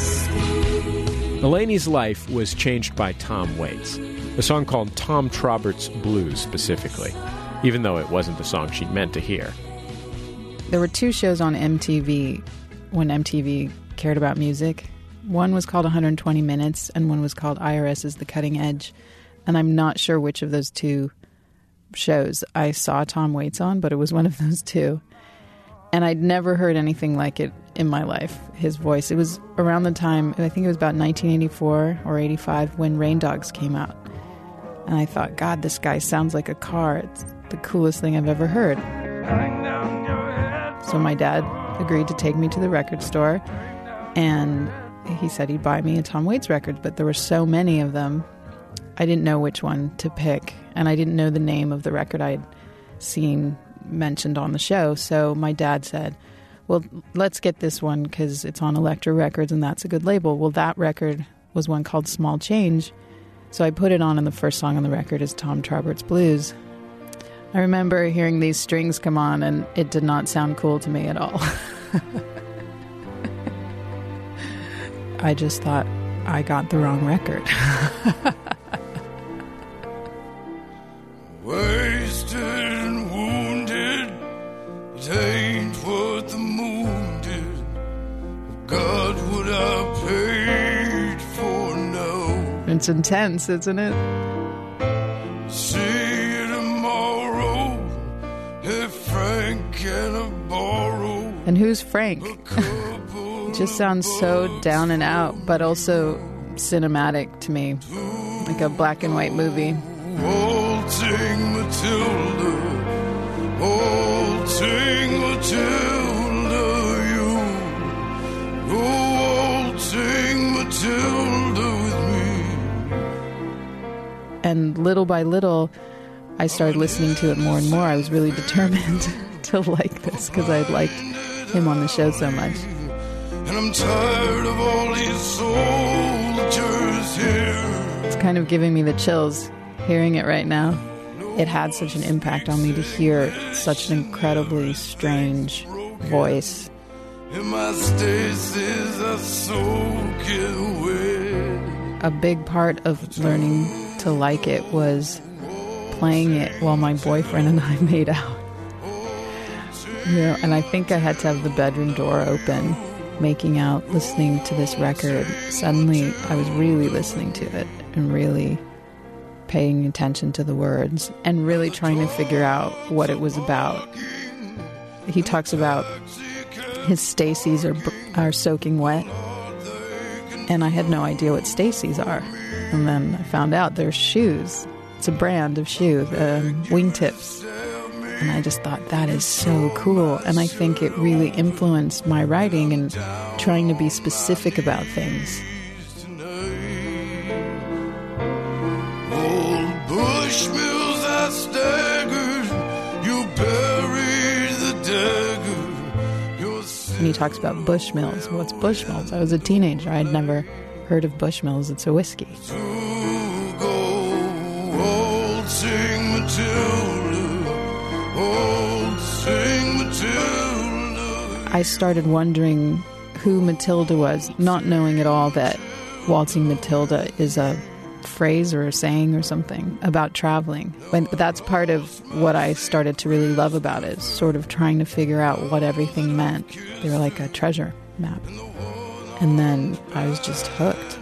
S5: Elaine's life was changed by Tom Waits, a song called Tom Trobert's Blues specifically, even though it wasn't the song she'd meant to hear.
S16: There were 2 shows on MTV when MTV cared about music. One was called 120 Minutes, and one was called IRS is the Cutting Edge. And I'm not sure which of those 2 shows I saw Tom Waits on, but it was one of those 2. And I'd never heard anything like it in my life, his voice. It was around the time, I think it was about 1984 or 85, when Rain Dogs came out. And I thought, God, this guy sounds like a car. It's the coolest thing I've ever heard. So my dad agreed to take me to the record store, and he said he'd buy me a Tom Waits record, but there were so many of them, I didn't know which one to pick, and I didn't know the name of the record I'd seen mentioned on the show. So my dad said, well, let's get this one because it's on Elektra Records and that's a good label. Well, that record was one called Small Change. So I put it on, and the first song on the record is Tom Trobert's Blues. I remember hearing these strings come on, and it did not sound cool to me at all. I just thought I got the wrong record.
S15: Wasted and wounded, it ain't what the moon did. God, what I paid for now.
S16: It's intense, isn't it?
S15: See you tomorrow. Hey, Frank, can I borrow?
S16: And who's Frank? It just sounds so down and out, but also cinematic to me, like a black and white movie.
S15: Waltzing Matilda, waltzing Matilda, you go waltzing Matilda with me.
S16: And little by little, I started listening to it more and more. I was really determined to like this because I liked him on the show so much.
S15: And I'm tired of all these soldiers here.
S16: It's kind of giving me the chills hearing it right now. It had such an impact on me to hear such an incredibly strange voice.
S15: In my stasis, I soak it away.
S16: A big part of learning to like it was playing it while my boyfriend and I made out. And I think I had to have the bedroom door open, making out, listening to this record. Suddenly, I was really listening to it and really paying attention to the words and really trying to figure out what it was about. He talks about his Stacy's are soaking wet, and I had no idea what Stacy's are. And then I found out they're shoes. It's a brand of shoe, wingtips. And I just thought, that is so cool. And I think it really influenced my writing and trying to be specific about things.
S15: Bushmills I staggered, you buried the dagger.
S16: And he talks about Bushmills. What's Bushmills? I was a teenager. I had never heard of Bushmills. It's a whiskey.
S15: Old sing Matilda, old sing Matilda.
S16: I started wondering who Matilda was, not knowing at all that Waltzing Matilda is a phrase or a saying or something about traveling. But that's part of what I started to really love about it, sort of trying to figure out what everything meant. They were like a treasure map. And then I was just hooked.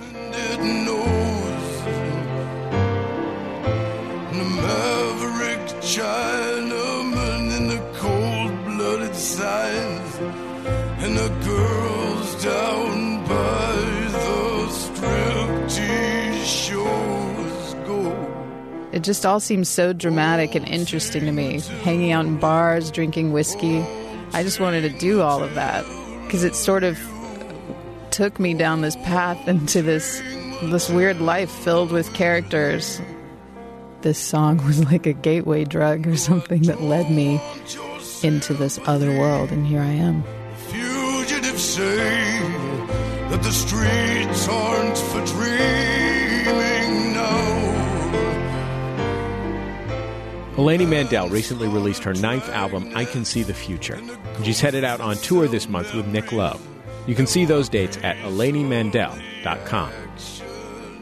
S15: Chinaman in the cold-blooded signs, and the girls down by the striptease shows go.
S16: It just all seems so dramatic and interesting to me. Hanging out in bars, drinking whiskey. I just wanted to do all of that because it sort of took me down this path into this weird life filled with characters. This song was like a gateway drug or something that led me into this other world, and here I am.
S15: Fugitives say that the streets aren't for dreaming now.
S5: Elaine Mandel recently released her 9th album, I Can See the Future. And she's headed out on tour this month with Nick Lowe. You can see those dates at ElaineMandel.com.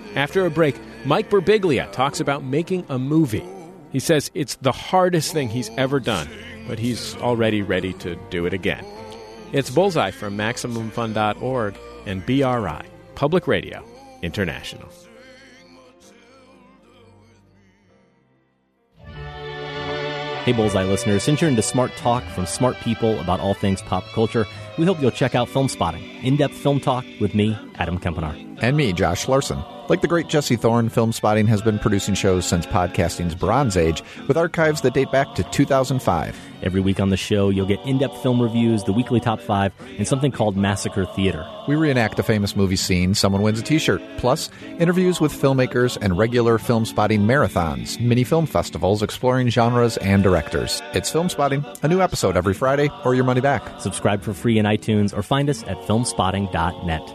S5: After a break, Mike Birbiglia talks about making a movie. He says it's the hardest thing he's ever done, but he's already ready to do it again. It's Bullseye from MaximumFun.org and BRI, Public Radio International.
S17: Hey Bullseye listeners, since you're into smart talk from smart people about all things pop culture, we hope you'll check out Film Spotting, in-depth film talk with me, Adam Kempenaar.
S18: And me, Josh Larson. Like the great Jesse Thorne, Film Spotting has been producing shows since podcasting's Bronze Age, with archives that date back to 2005.
S17: Every week on the show, you'll get in-depth film reviews, the weekly top 5, and something called Massacre Theater.
S18: We reenact a famous movie scene, someone wins a t-shirt, plus interviews with filmmakers and regular Film Spotting marathons, mini film festivals exploring genres and directors. It's Film Spotting, a new episode every Friday, or your money back.
S17: Subscribe for free in iTunes or find us at filmspotting.net.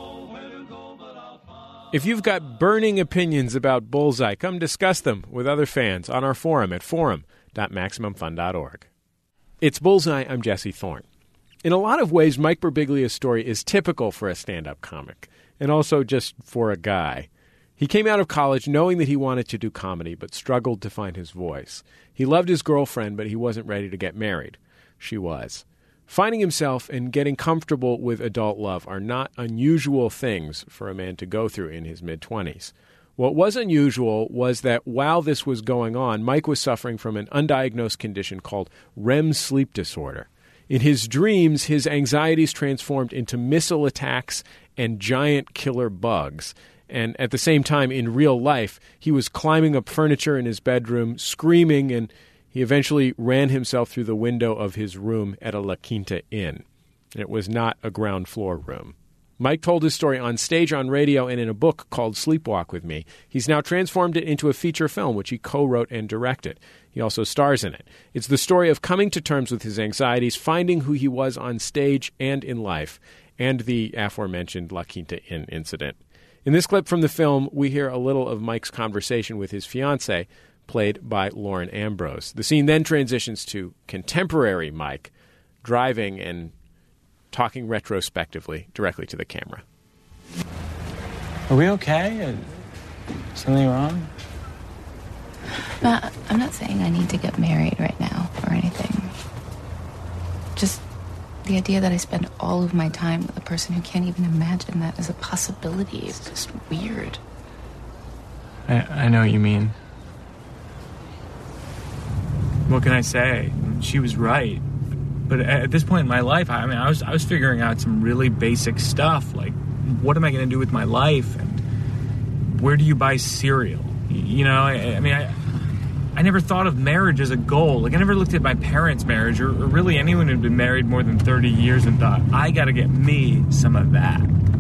S5: If you've got burning opinions about Bullseye, come discuss them with other fans on our forum at forum.maximumfun.org. It's Bullseye, I'm Jesse Thorne. In a lot of ways, Mike Birbiglia's story is typical for a stand-up comic, and also just for a guy. He came out of college knowing that he wanted to do comedy, but struggled to find his voice. He loved his girlfriend, but he wasn't ready to get married. She was. Finding himself and getting comfortable with adult love are not unusual things for a man to go through in his mid-20s. What was unusual was that while this was going on, Mike was suffering from an undiagnosed condition called REM sleep disorder. In his dreams, his anxieties transformed into missile attacks and giant killer bugs. And at the same time, in real life, he was climbing up furniture in his bedroom, screaming, and he eventually ran himself through the window of his room at a La Quinta Inn. It was not a ground floor room. Mike told his story on stage, on radio, and in a book called Sleepwalk with Me. He's now transformed it into a feature film, which he co-wrote and directed. He also stars in it. It's the story of coming to terms with his anxieties, finding who he was on stage and in life, and the aforementioned La Quinta Inn incident. In this clip from the film, we hear a little of Mike's conversation with his fiancée, played by Lauren Ambrose. The scene then transitions to contemporary Mike driving and talking retrospectively directly to the camera.
S19: Are we okay? Something wrong?
S20: No, I'm not saying I need to get married right now or anything. Just the idea that I spend all of my time with a person who can't even imagine that as a possibility is just weird.
S19: I know what you mean. What can I say? She was right. But at this point in my life, I was figuring out some really basic stuff, like what am I going to do with my life, and where do you buy cereal? You know, I never thought of marriage as a goal. Like I never looked at my parents' marriage or really anyone who'd been married more than 30 years and thought, I got to get me some of that.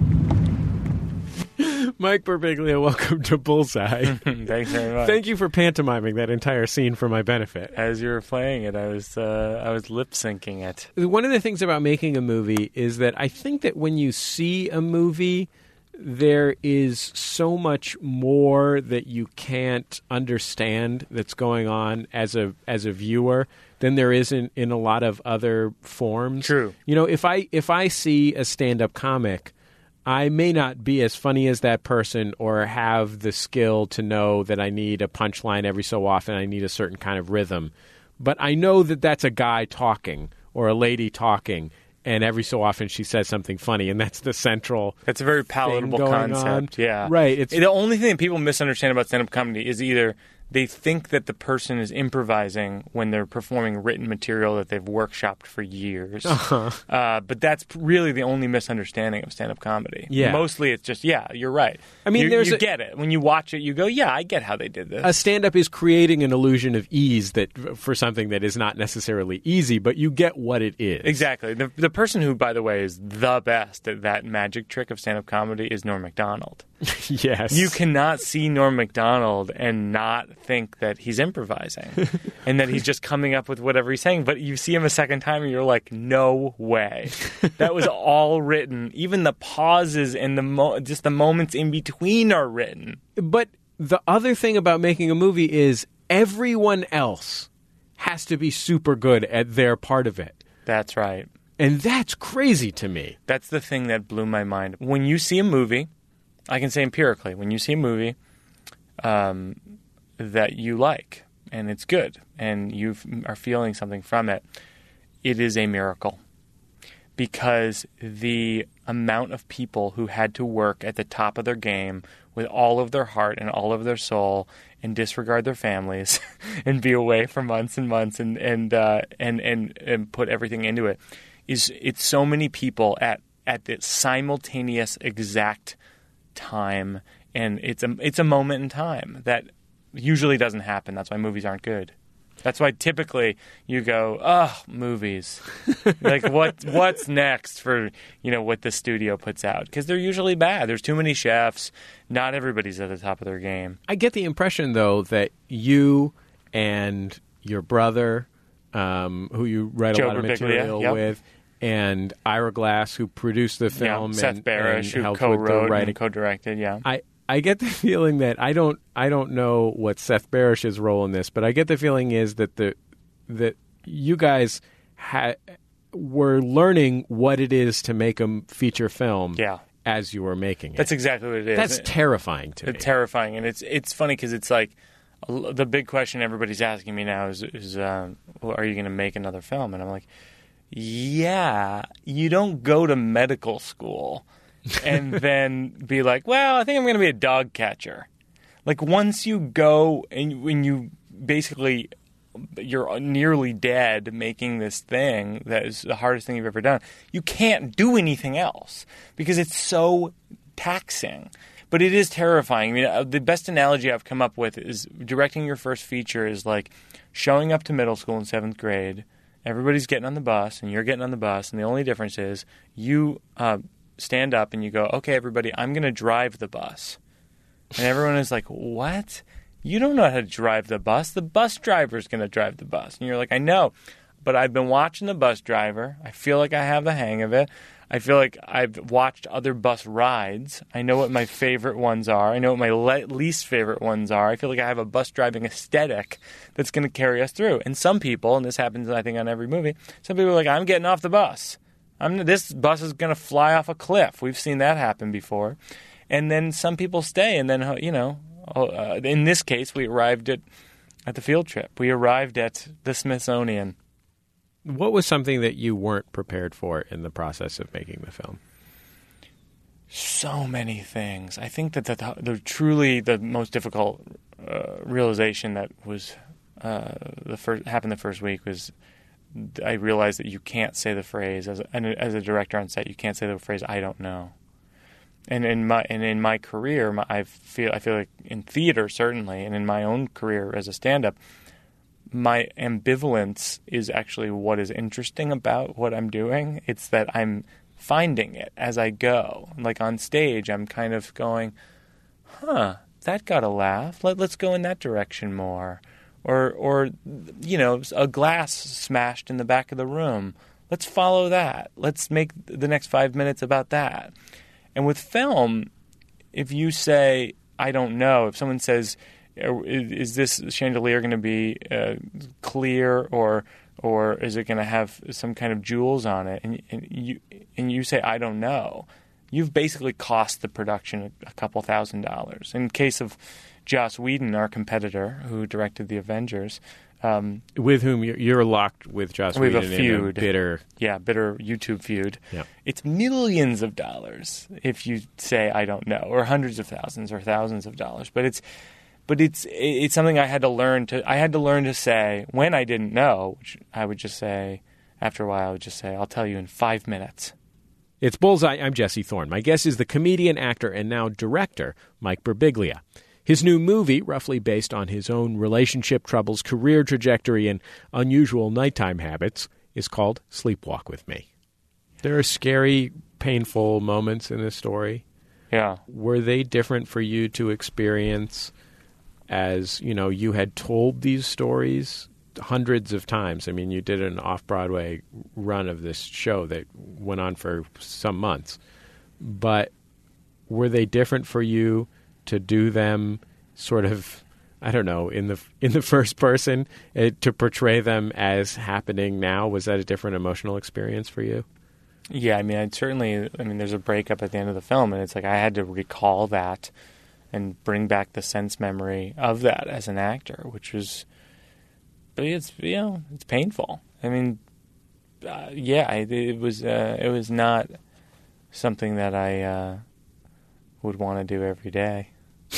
S5: Mike Birbiglia, welcome to Bullseye.
S19: Thanks very much.
S5: Thank you for pantomiming that entire scene for my benefit.
S19: As you were playing it, I was lip syncing it.
S5: One of the things about making a movie is that I think that when you see a movie, there is so much more that you can't understand that's going on as a viewer than there is in a lot of other forms.
S19: True.
S5: You know, if I see a stand-up comic, I may not be as funny as that person or have the skill to know that I need a punchline every so often, I need a certain kind of rhythm. But I know that that's a guy talking or a lady talking, and every so often she says something funny, and that's the central
S19: That's a very palatable concept,
S5: on.
S19: Yeah.
S5: Right.
S19: The only thing that people misunderstand about stand-up comedy is either they think that the person is improvising when they're performing written material that they've workshopped for years. But that's really the only misunderstanding of stand-up comedy.
S5: Yeah.
S19: Mostly it's just, yeah, you're right.
S5: I mean,
S19: you get it. When you watch it, you go, yeah, I get how they did this.
S5: A stand-up is creating an illusion of ease that for something that is not necessarily easy, but you get what it is.
S19: Exactly. The person who, by the way, is the best at that magic trick of stand-up comedy is Norm Macdonald.
S5: Yes.
S19: You cannot see Norm Macdonald and not think that he's improvising and that he's just coming up with whatever he's saying. But you see him a second time and you're like, no way. That was all written. Even the pauses and just the moments in between are written.
S5: But the other thing about making a movie is everyone else has to be super good at their part of it.
S19: That's right.
S5: And that's crazy to me.
S19: That's the thing that blew my mind. When you see a movie, I can say empirically, when you see a movie that you like, and it's good, and you are feeling something from it, it is a miracle. Because the amount of people who had to work at the top of their game with all of their heart and all of their soul and disregard their families and be away for months and months and put everything into it, it's so many people at the simultaneous exact time, and it's a moment in time that usually doesn't happen. That's why movies aren't good. That's why typically you go, oh, movies. Like what's next for what the studio puts out? Because they're usually bad. There's too many chefs. Not everybody's at the top of their game.
S5: I get the impression, though, that you and your brother, who you write
S19: Joe
S5: a lot of material
S19: Birbiglia,
S5: with, and Ira Glass, who produced the film,
S19: Seth Barish,
S5: and
S19: who
S5: helped with the
S19: co-wrote
S5: writing,
S19: and co-directed. Yeah,
S5: I get the feeling that I don't know what Seth Barish's role in this, but I get the feeling is that that you guys were learning what it is to make a feature film as you were making it.
S19: That's exactly what it is.
S5: That's terrifying to me.
S19: It's terrifying, and it's funny because it's like the big question everybody's asking me now is well, are you going to make another film? And I'm like, yeah, you don't go to medical school and then be like, well, I think I'm going to be a dog catcher. Like once you go and when you basically you're nearly dead making this thing that is the hardest thing you've ever done, you can't do anything else because it's so taxing. But it is terrifying. I mean, the best analogy I've come up with is directing your first feature is like showing up to middle school in 7th grade. Everybody's getting on the bus and you're getting on the bus, and the only difference is you stand up and you go, okay, everybody, I'm going to drive the bus. And everyone is like, what? You don't know how to drive the bus. The bus driver's going to drive the bus. And you're like, I know, but I've been watching the bus driver. I feel like I have the hang of it. I feel like I've watched other bus rides. I know what my favorite ones are. I know what my least favorite ones are. I feel like I have a bus driving aesthetic that's going to carry us through. And some people, and this happens, I think, on every movie, some people are like, I'm getting off the bus. This bus is going to fly off a cliff. We've seen that happen before. And then some people stay. And then, in this case, we arrived at the field trip. We arrived at the Smithsonian.
S5: What was something that you weren't prepared for in the process of making the film?
S19: So many things. I think that the truly the most difficult realization that was happened the first week was I realized that you can't say the phrase as a director on set. You can't say the phrase "I don't know." And in my career, I feel like in theater certainly, and in my own career as a stand-up, my ambivalence is actually what is interesting about what I'm doing. It's that I'm finding it as I go. Like on stage, I'm kind of going, that got a laugh. Let's go in that direction more. Or a glass smashed in the back of the room. Let's follow that. Let's make the next 5 minutes about that. And with film, if you say, I don't know, if someone says, is this chandelier going to be clear or is it going to have some kind of jewels on it? And you say, I don't know. You've basically cost the production a couple $1,000s. In case of Joss Whedon, our competitor, who directed The Avengers,
S5: with whom you're locked with Joss Whedon
S19: a feud.
S5: In a bitter
S19: YouTube feud.
S5: Yeah.
S19: It's millions of dollars if you say I don't know, or hundreds of thousands or thousands of dollars. But it's something I had to learn to say when I didn't know, which I would just say after a while. I would just say, I'll tell you in 5 minutes.
S5: It's Bullseye. I'm Jesse Thorne. My guest is the comedian, actor, and now director Mike Birbiglia. His new movie, roughly based on his own relationship troubles, career trajectory, and unusual nighttime habits, is called Sleepwalk With Me. There are scary, painful moments in this story.
S19: Yeah.
S5: Were they different for you to experience as, you had told these stories hundreds of times? I mean, you did an off-Broadway run of this show that went on for some months. But were they different for you to do them sort of, I don't know, in the first person, to portray them as happening now? Was that a different emotional experience for you?
S19: Yeah, I mean, there's a breakup at the end of the film, and it's like I had to recall that
S21: and bring back the sense memory of that as an actor, which was, it's painful. I mean, it was not something that I would want to do every day.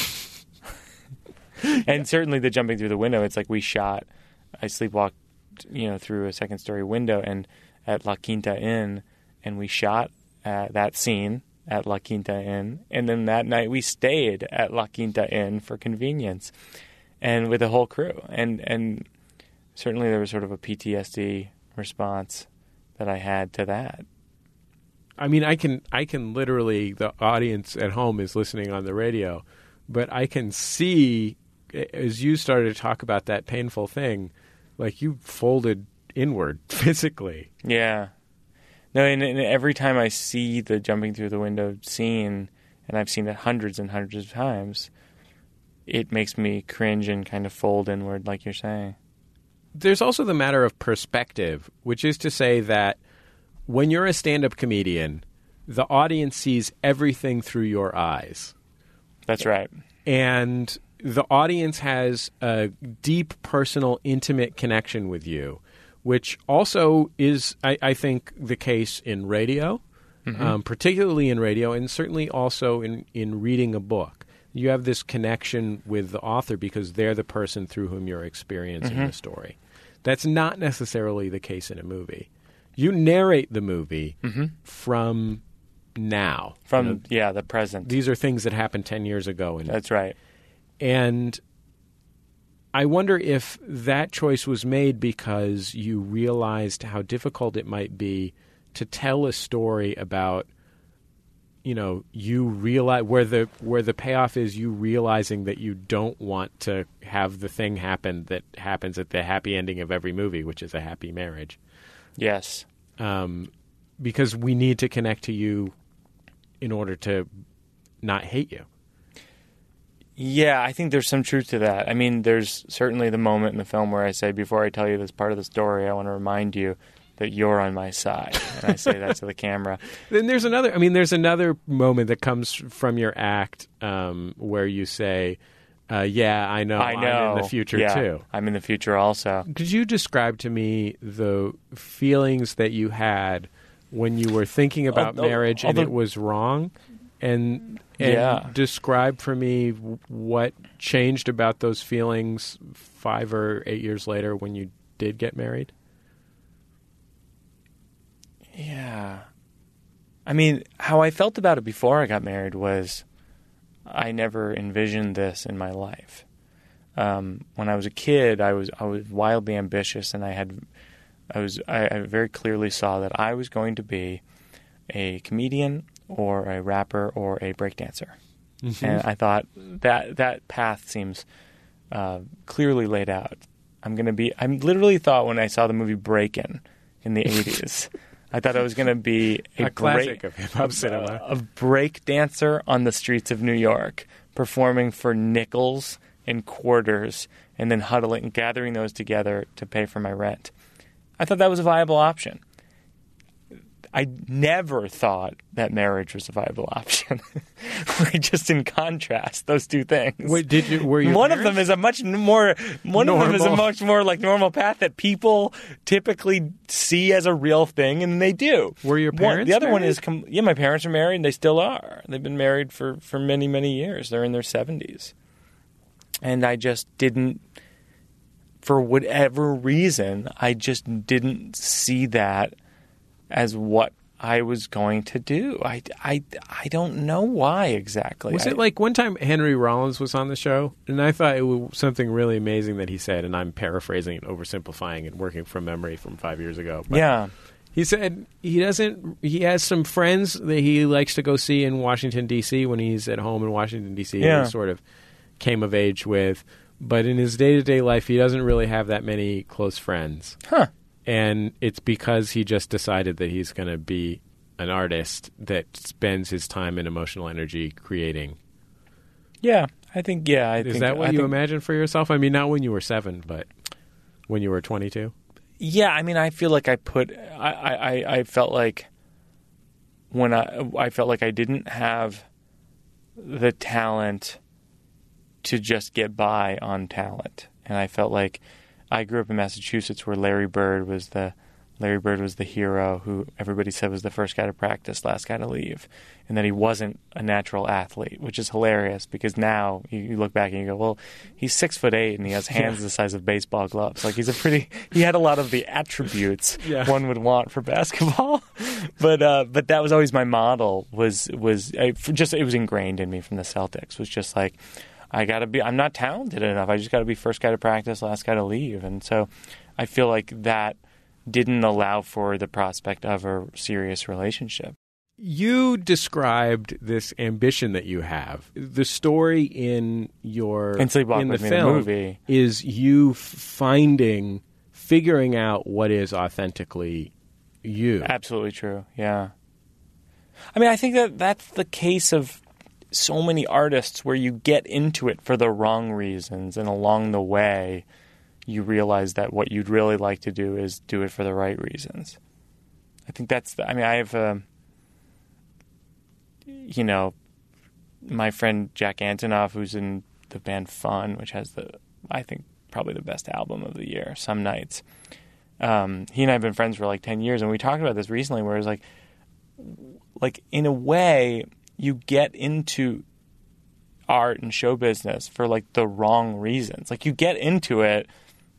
S21: And certainly the jumping through the window, it's like I sleepwalked, through a second-story window and at La Quinta Inn, and we shot that scene at La Quinta Inn, and then that night we stayed at La Quinta Inn for convenience, and with the whole crew, and certainly there was sort of a PTSD response that I had to that.
S5: I mean, I can literally, the audience at home is listening on the radio, but I can see, as you started to talk about that painful thing, like you folded inward physically.
S21: Yeah. No, and every time I see the jumping through the window scene, and I've seen it hundreds and hundreds of times, it makes me cringe and kind of fold inward, like you're saying.
S5: There's also the matter of perspective, which is to say that when you're a stand-up comedian, the audience sees everything through your eyes.
S21: That's right.
S5: And the audience has a deep, personal, intimate connection with you, which also is, I think, the case in radio, particularly in radio, and certainly also in reading a book. You have this connection with the author because they're the person through whom you're experiencing the story. That's not necessarily the case in a movie. You narrate the movie from now.
S21: From the present.
S5: These are things that happened 10 years ago.
S21: That's right.
S5: And I wonder if that choice was made because you realized how difficult it might be to tell a story about, you realize where the payoff is you realizing that you don't want to have the thing happen that happens at the happy ending of every movie, which is a happy marriage.
S21: Yes.
S5: Because we need to connect to you in order to not hate you.
S21: Yeah, I think there's some truth to that. I mean, there's certainly the moment in the film where I say, before I tell you this part of the story, I want to remind you that you're on my side. And I say that to the camera.
S5: Then there's another moment that comes from your act where you say, I know. I'm in the future too.
S21: I'm in the future also.
S5: Could you describe to me the feelings that you had when you were thinking about marriage and it was wrong? And describe for me what changed about those feelings 5 or 8 years later when you did get married?
S21: Yeah. I mean, how I felt about it before I got married was I never envisioned this in my life. When I was a kid, I was wildly ambitious, and I very clearly saw that I was going to be a comedian or a rapper or a breakdancer. And I thought that path seems clearly laid out. I literally thought when I saw the movie Breakin' in the 80s, I thought I was going to be
S5: a classic of hip-hop cinema.
S21: A break dancer on the streets of New York, performing for nickels and quarters, and then gathering those together to pay for my rent. I thought that was a viable option. I never thought that marriage was a viable option. Just in contrast, those two things.
S5: Wait, were you?
S21: One of them is a much more like normal path that people typically see as a real thing, and they do.
S5: Were your parents?
S21: The other
S5: married?
S21: one is my parents are married, and they still are. They've been married for many, many years. They're in their 70s, and I just didn't. For whatever reason, I just didn't see that as what I was going to do. I don't know why exactly.
S5: Was it like one time Henry Rollins was on the show, and I thought it was something really amazing that he said, and I'm paraphrasing and oversimplifying and working from memory from 5 years ago. But
S21: yeah.
S5: He said he has some friends that he likes to go see in Washington, D.C. when he's at home in Washington, D.C.
S21: Yeah.
S5: He sort of came of age with. But in his day-to-day life, he doesn't really have that many close friends.
S21: Huh.
S5: And it's because he just decided that he's going to be an artist that spends his time and emotional energy creating.
S21: Yeah, I think. Is
S5: that what you imagine for yourself? I mean, not when you were 7, but when you were 22.
S21: Yeah, I mean, I feel like I felt like when I felt like I didn't have the talent to just get by on talent. And I felt like I grew up in Massachusetts where Larry Bird was the hero who everybody said was the first guy to practice, last guy to leave, and that he wasn't a natural athlete, which is hilarious because now you look back and you go, well, he's 6'8" and he has hands the size of baseball gloves. Like he had a lot of the attributes one would want for basketball. But that was always my model. It was ingrained in me from the Celtics. Was just like, I'm not talented enough. I just got to be first guy to practice, last guy to leave, and so I feel like that didn't allow for the prospect of a serious relationship.
S5: You described this ambition that you have. The story in the film
S21: movie
S5: is you figuring out what is authentically you.
S21: Absolutely true. Yeah. I mean, I think that's the case of so many artists where you get into it for the wrong reasons, and along the way you realize that what you'd really like to do is do it for the right reasons. I think I have, my friend Jack Antonoff, who's in the band Fun, which has I think, probably the best album of the year, Some Nights. He and I have been friends for like 10 years, and we talked about this recently where it's like in a way, you get into art and show business for like the wrong reasons. Like you get into it,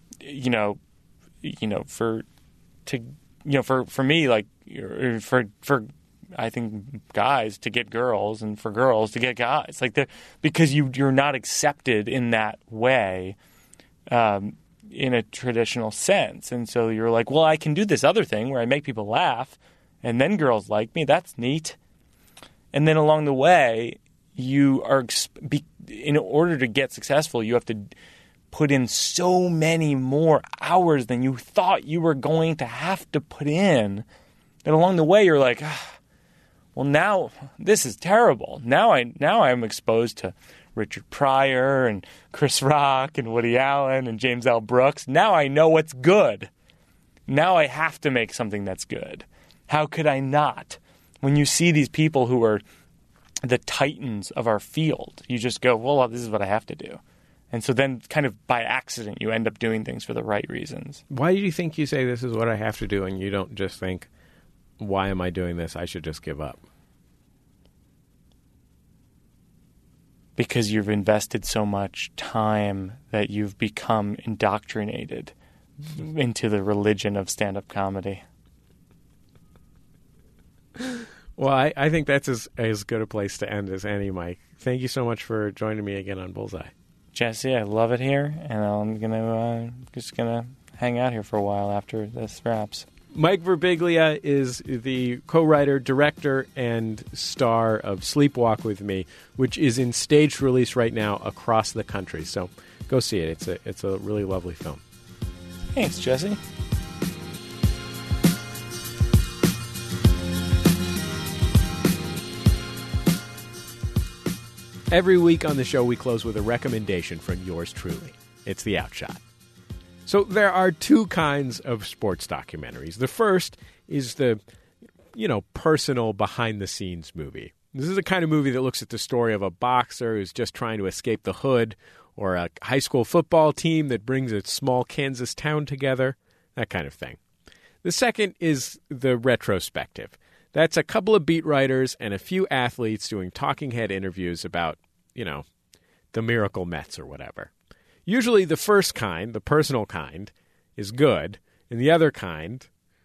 S21: for me, like for I think guys to get girls and for girls to get guys, like because you're not accepted in that way, in a traditional sense, and so you're like, well, I can do this other thing where I make people laugh, and then girls like me. That's neat. And then along the way, you are in order to get successful, you have to put in so many more hours than you thought you were going to have to put in. And along the way, you're like, well, now this is terrible. Now I'm exposed to Richard Pryor and Chris Rock and Woody Allen and James L. Brooks. Now I know what's good. Now I have to make something that's good. How could I not? When you see these people who are the titans of our field, you just go, well, this is what I have to do. And so then kind of by accident, you end up doing things for the right reasons.
S5: Why do you think you say this is what I have to do and you don't just think, why am I doing this? I should just give up.
S21: Because you've invested so much time that you've become indoctrinated into the religion of stand-up comedy.
S5: Well, I think that's as good a place to end as any, Mike. Thank you so much for joining me again on Bullseye.
S21: Jesse, I love it here, and I'm just gonna hang out here for a while after this wraps.
S5: Mike Birbiglia is the co-writer, director, and star of Sleepwalk with Me, which is in staged release right now across the country. So go see it. It's a really lovely film.
S21: Thanks, Jesse.
S5: Every week on the show, we close with a recommendation from yours truly. It's The Outshot. So there are two kinds of sports documentaries. The first is the, personal behind-the-scenes movie. This is the kind of movie that looks at the story of a boxer who's just trying to escape the hood, or a high school football team that brings a small Kansas town together, that kind of thing. The second is the retrospective. That's a couple of beat writers and a few athletes doing talking head interviews about, the Miracle Mets or whatever. Usually the first kind, the personal kind, is good, and the other kind,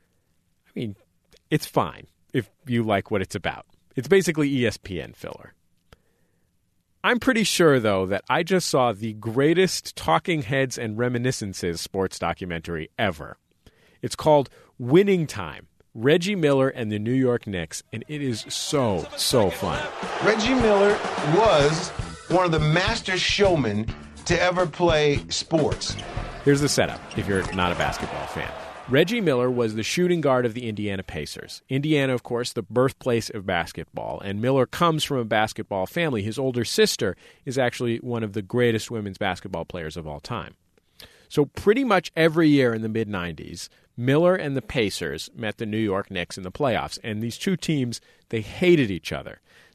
S5: it's fine if you like what it's about. It's basically ESPN filler. I'm pretty sure, though, that I just saw the greatest talking heads and reminiscences sports documentary ever. It's called Winning Time. Reggie Miller and the New York Knicks, and it is so fun.
S1: Reggie Miller was one of the master showmen to ever play sports.
S5: Here's the setup, if you're not a basketball fan. Reggie Miller was the shooting guard of the Indiana Pacers. Indiana, of course, the birthplace of basketball, and Miller comes from a basketball family. His older sister is actually one of the greatest women's basketball players of all time. So pretty much every year in the mid-'90s, Miller and the Pacers met the New York Knicks in the playoffs, and these two teams, they hated each other.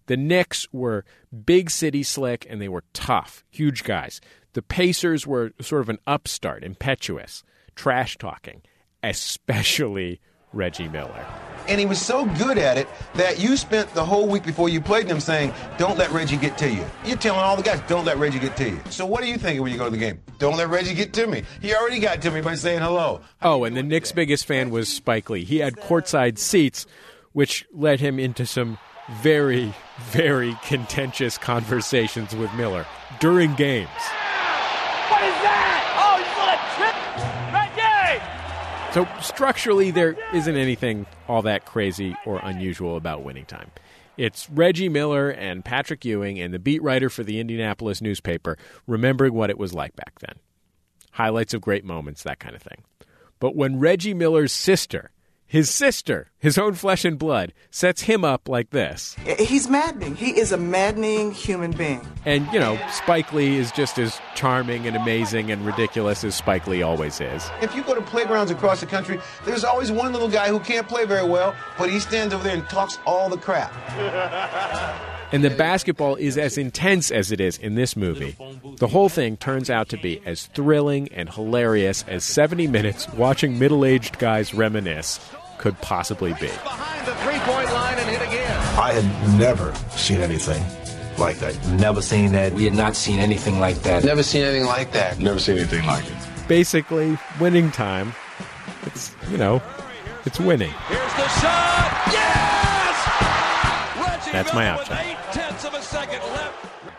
S5: The Knicks were big city slick, and they were tough, huge guys. The Pacers were sort of an upstart, impetuous, trash-talking, especially Reggie Miller.
S1: And he was so good at it that you spent the whole week before you played him saying, don't let Reggie get to you. You're telling all the guys, don't let Reggie get to you. So what are you thinking when you go to the game? Don't let Reggie get to me. He already got to me by saying hello.
S5: Oh, and the Knicks' biggest fan was Spike Lee. He had courtside seats, which led him into some very, very contentious conversations with Miller during games.
S2: What is that? Oh, you saw that trip? Reggie!
S5: So structurally, there isn't anything all that crazy or unusual about Winning Time. It's Reggie Miller and Patrick Ewing and the beat writer for the Indianapolis newspaper remembering what it was like back then. Highlights of great moments, that kind of thing. But when Reggie Miller's sister, his own flesh and blood, sets him up like this.
S22: He's maddening. He is a maddening human being.
S5: And, Spike Lee is just as charming and amazing and ridiculous as Spike Lee always is.
S1: If you go to playgrounds across the country, there's always one little guy who can't play very well, but he stands over there and talks all the crap.
S5: And the basketball is as intense as it is in this movie. The whole thing turns out to be as thrilling and hilarious as 70 minutes watching middle-aged guys reminisce could possibly be.
S2: Behind the three-point line and hit again.
S23: I had never seen anything like that.
S24: Never seen that. We had not seen anything like that.
S23: Never seen anything like that. Never seen anything like it.
S5: Basically, Winning Time. It's, it's winning.
S2: Here's the shot. Yes! Reggie
S5: That's my
S2: Miller
S5: outro.
S2: with 0.8 of a second left.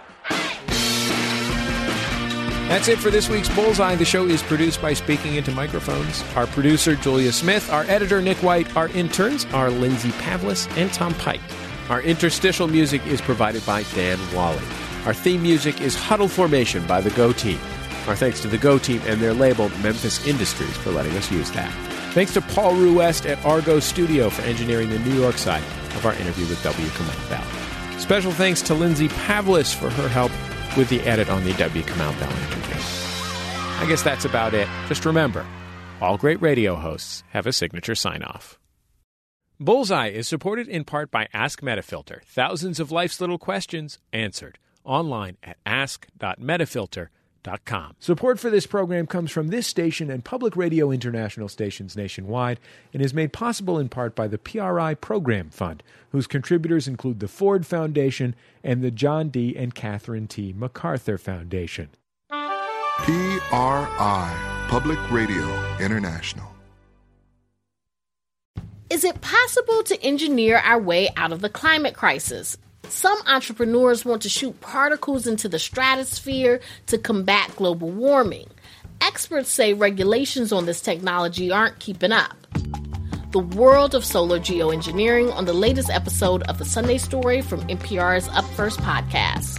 S5: That's it for this week's Bullseye. The show is produced by Speaking Into Microphones. Our producer, Julia Smith. Our editor, Nick White. Our interns are Lindsay Pavlis and Tom Pike. Our interstitial music is provided by Dan Wally. Our theme music is Huddle Formation by the Go Team. Our thanks to the Go Team and their label, Memphis Industries, for letting us use that. Thanks to Paul Ruest at Argo Studio for engineering the New York side of our interview with W. Kamau Bell. Special thanks to Lindsay Pavlis for her help with the edit on the W. Kamau Bell interview. I guess that's about it. Just remember, all great radio hosts have a signature sign-off. Bullseye is supported in part by Ask Metafilter. Thousands of life's little questions answered online at ask.metafilter.com. Support for this program comes from this station and Public Radio International stations nationwide and is made possible in part by the PRI Program Fund, whose contributors include the Ford Foundation and the John D. and Catherine T. MacArthur Foundation.
S25: PRI, Public Radio International.
S26: Is it possible to engineer our way out of the climate crisis? Some entrepreneurs want to shoot particles into the stratosphere to combat global warming. Experts say regulations on this technology aren't keeping up. The world of solar geoengineering on the latest episode of The Sunday Story from NPR's Up First podcast.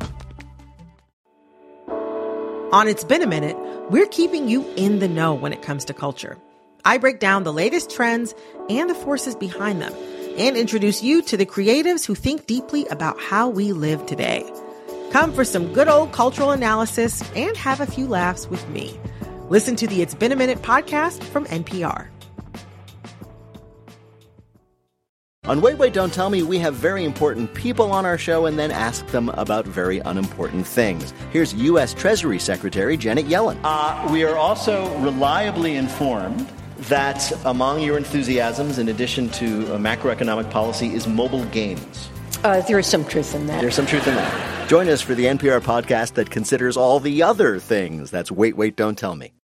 S27: On It's Been a Minute, we're keeping you in the know when it comes to culture. I break down the latest trends and the forces behind them and introduce you to the creatives who think deeply about how we live today. Come for some good old cultural analysis and have a few laughs with me. Listen to the It's Been a Minute podcast from NPR.
S28: On Wait, Wait, Don't Tell Me, we have very important people on our show and then ask them about very unimportant things. Here's U.S. Treasury Secretary Janet Yellen.
S29: We are also reliably informed
S28: That among your enthusiasms, in addition to macroeconomic policy, is mobile games.
S29: There is some truth in that.
S28: There's some truth in that. Join us for the NPR podcast that considers all the other things. That's Wait, Wait, Don't Tell Me.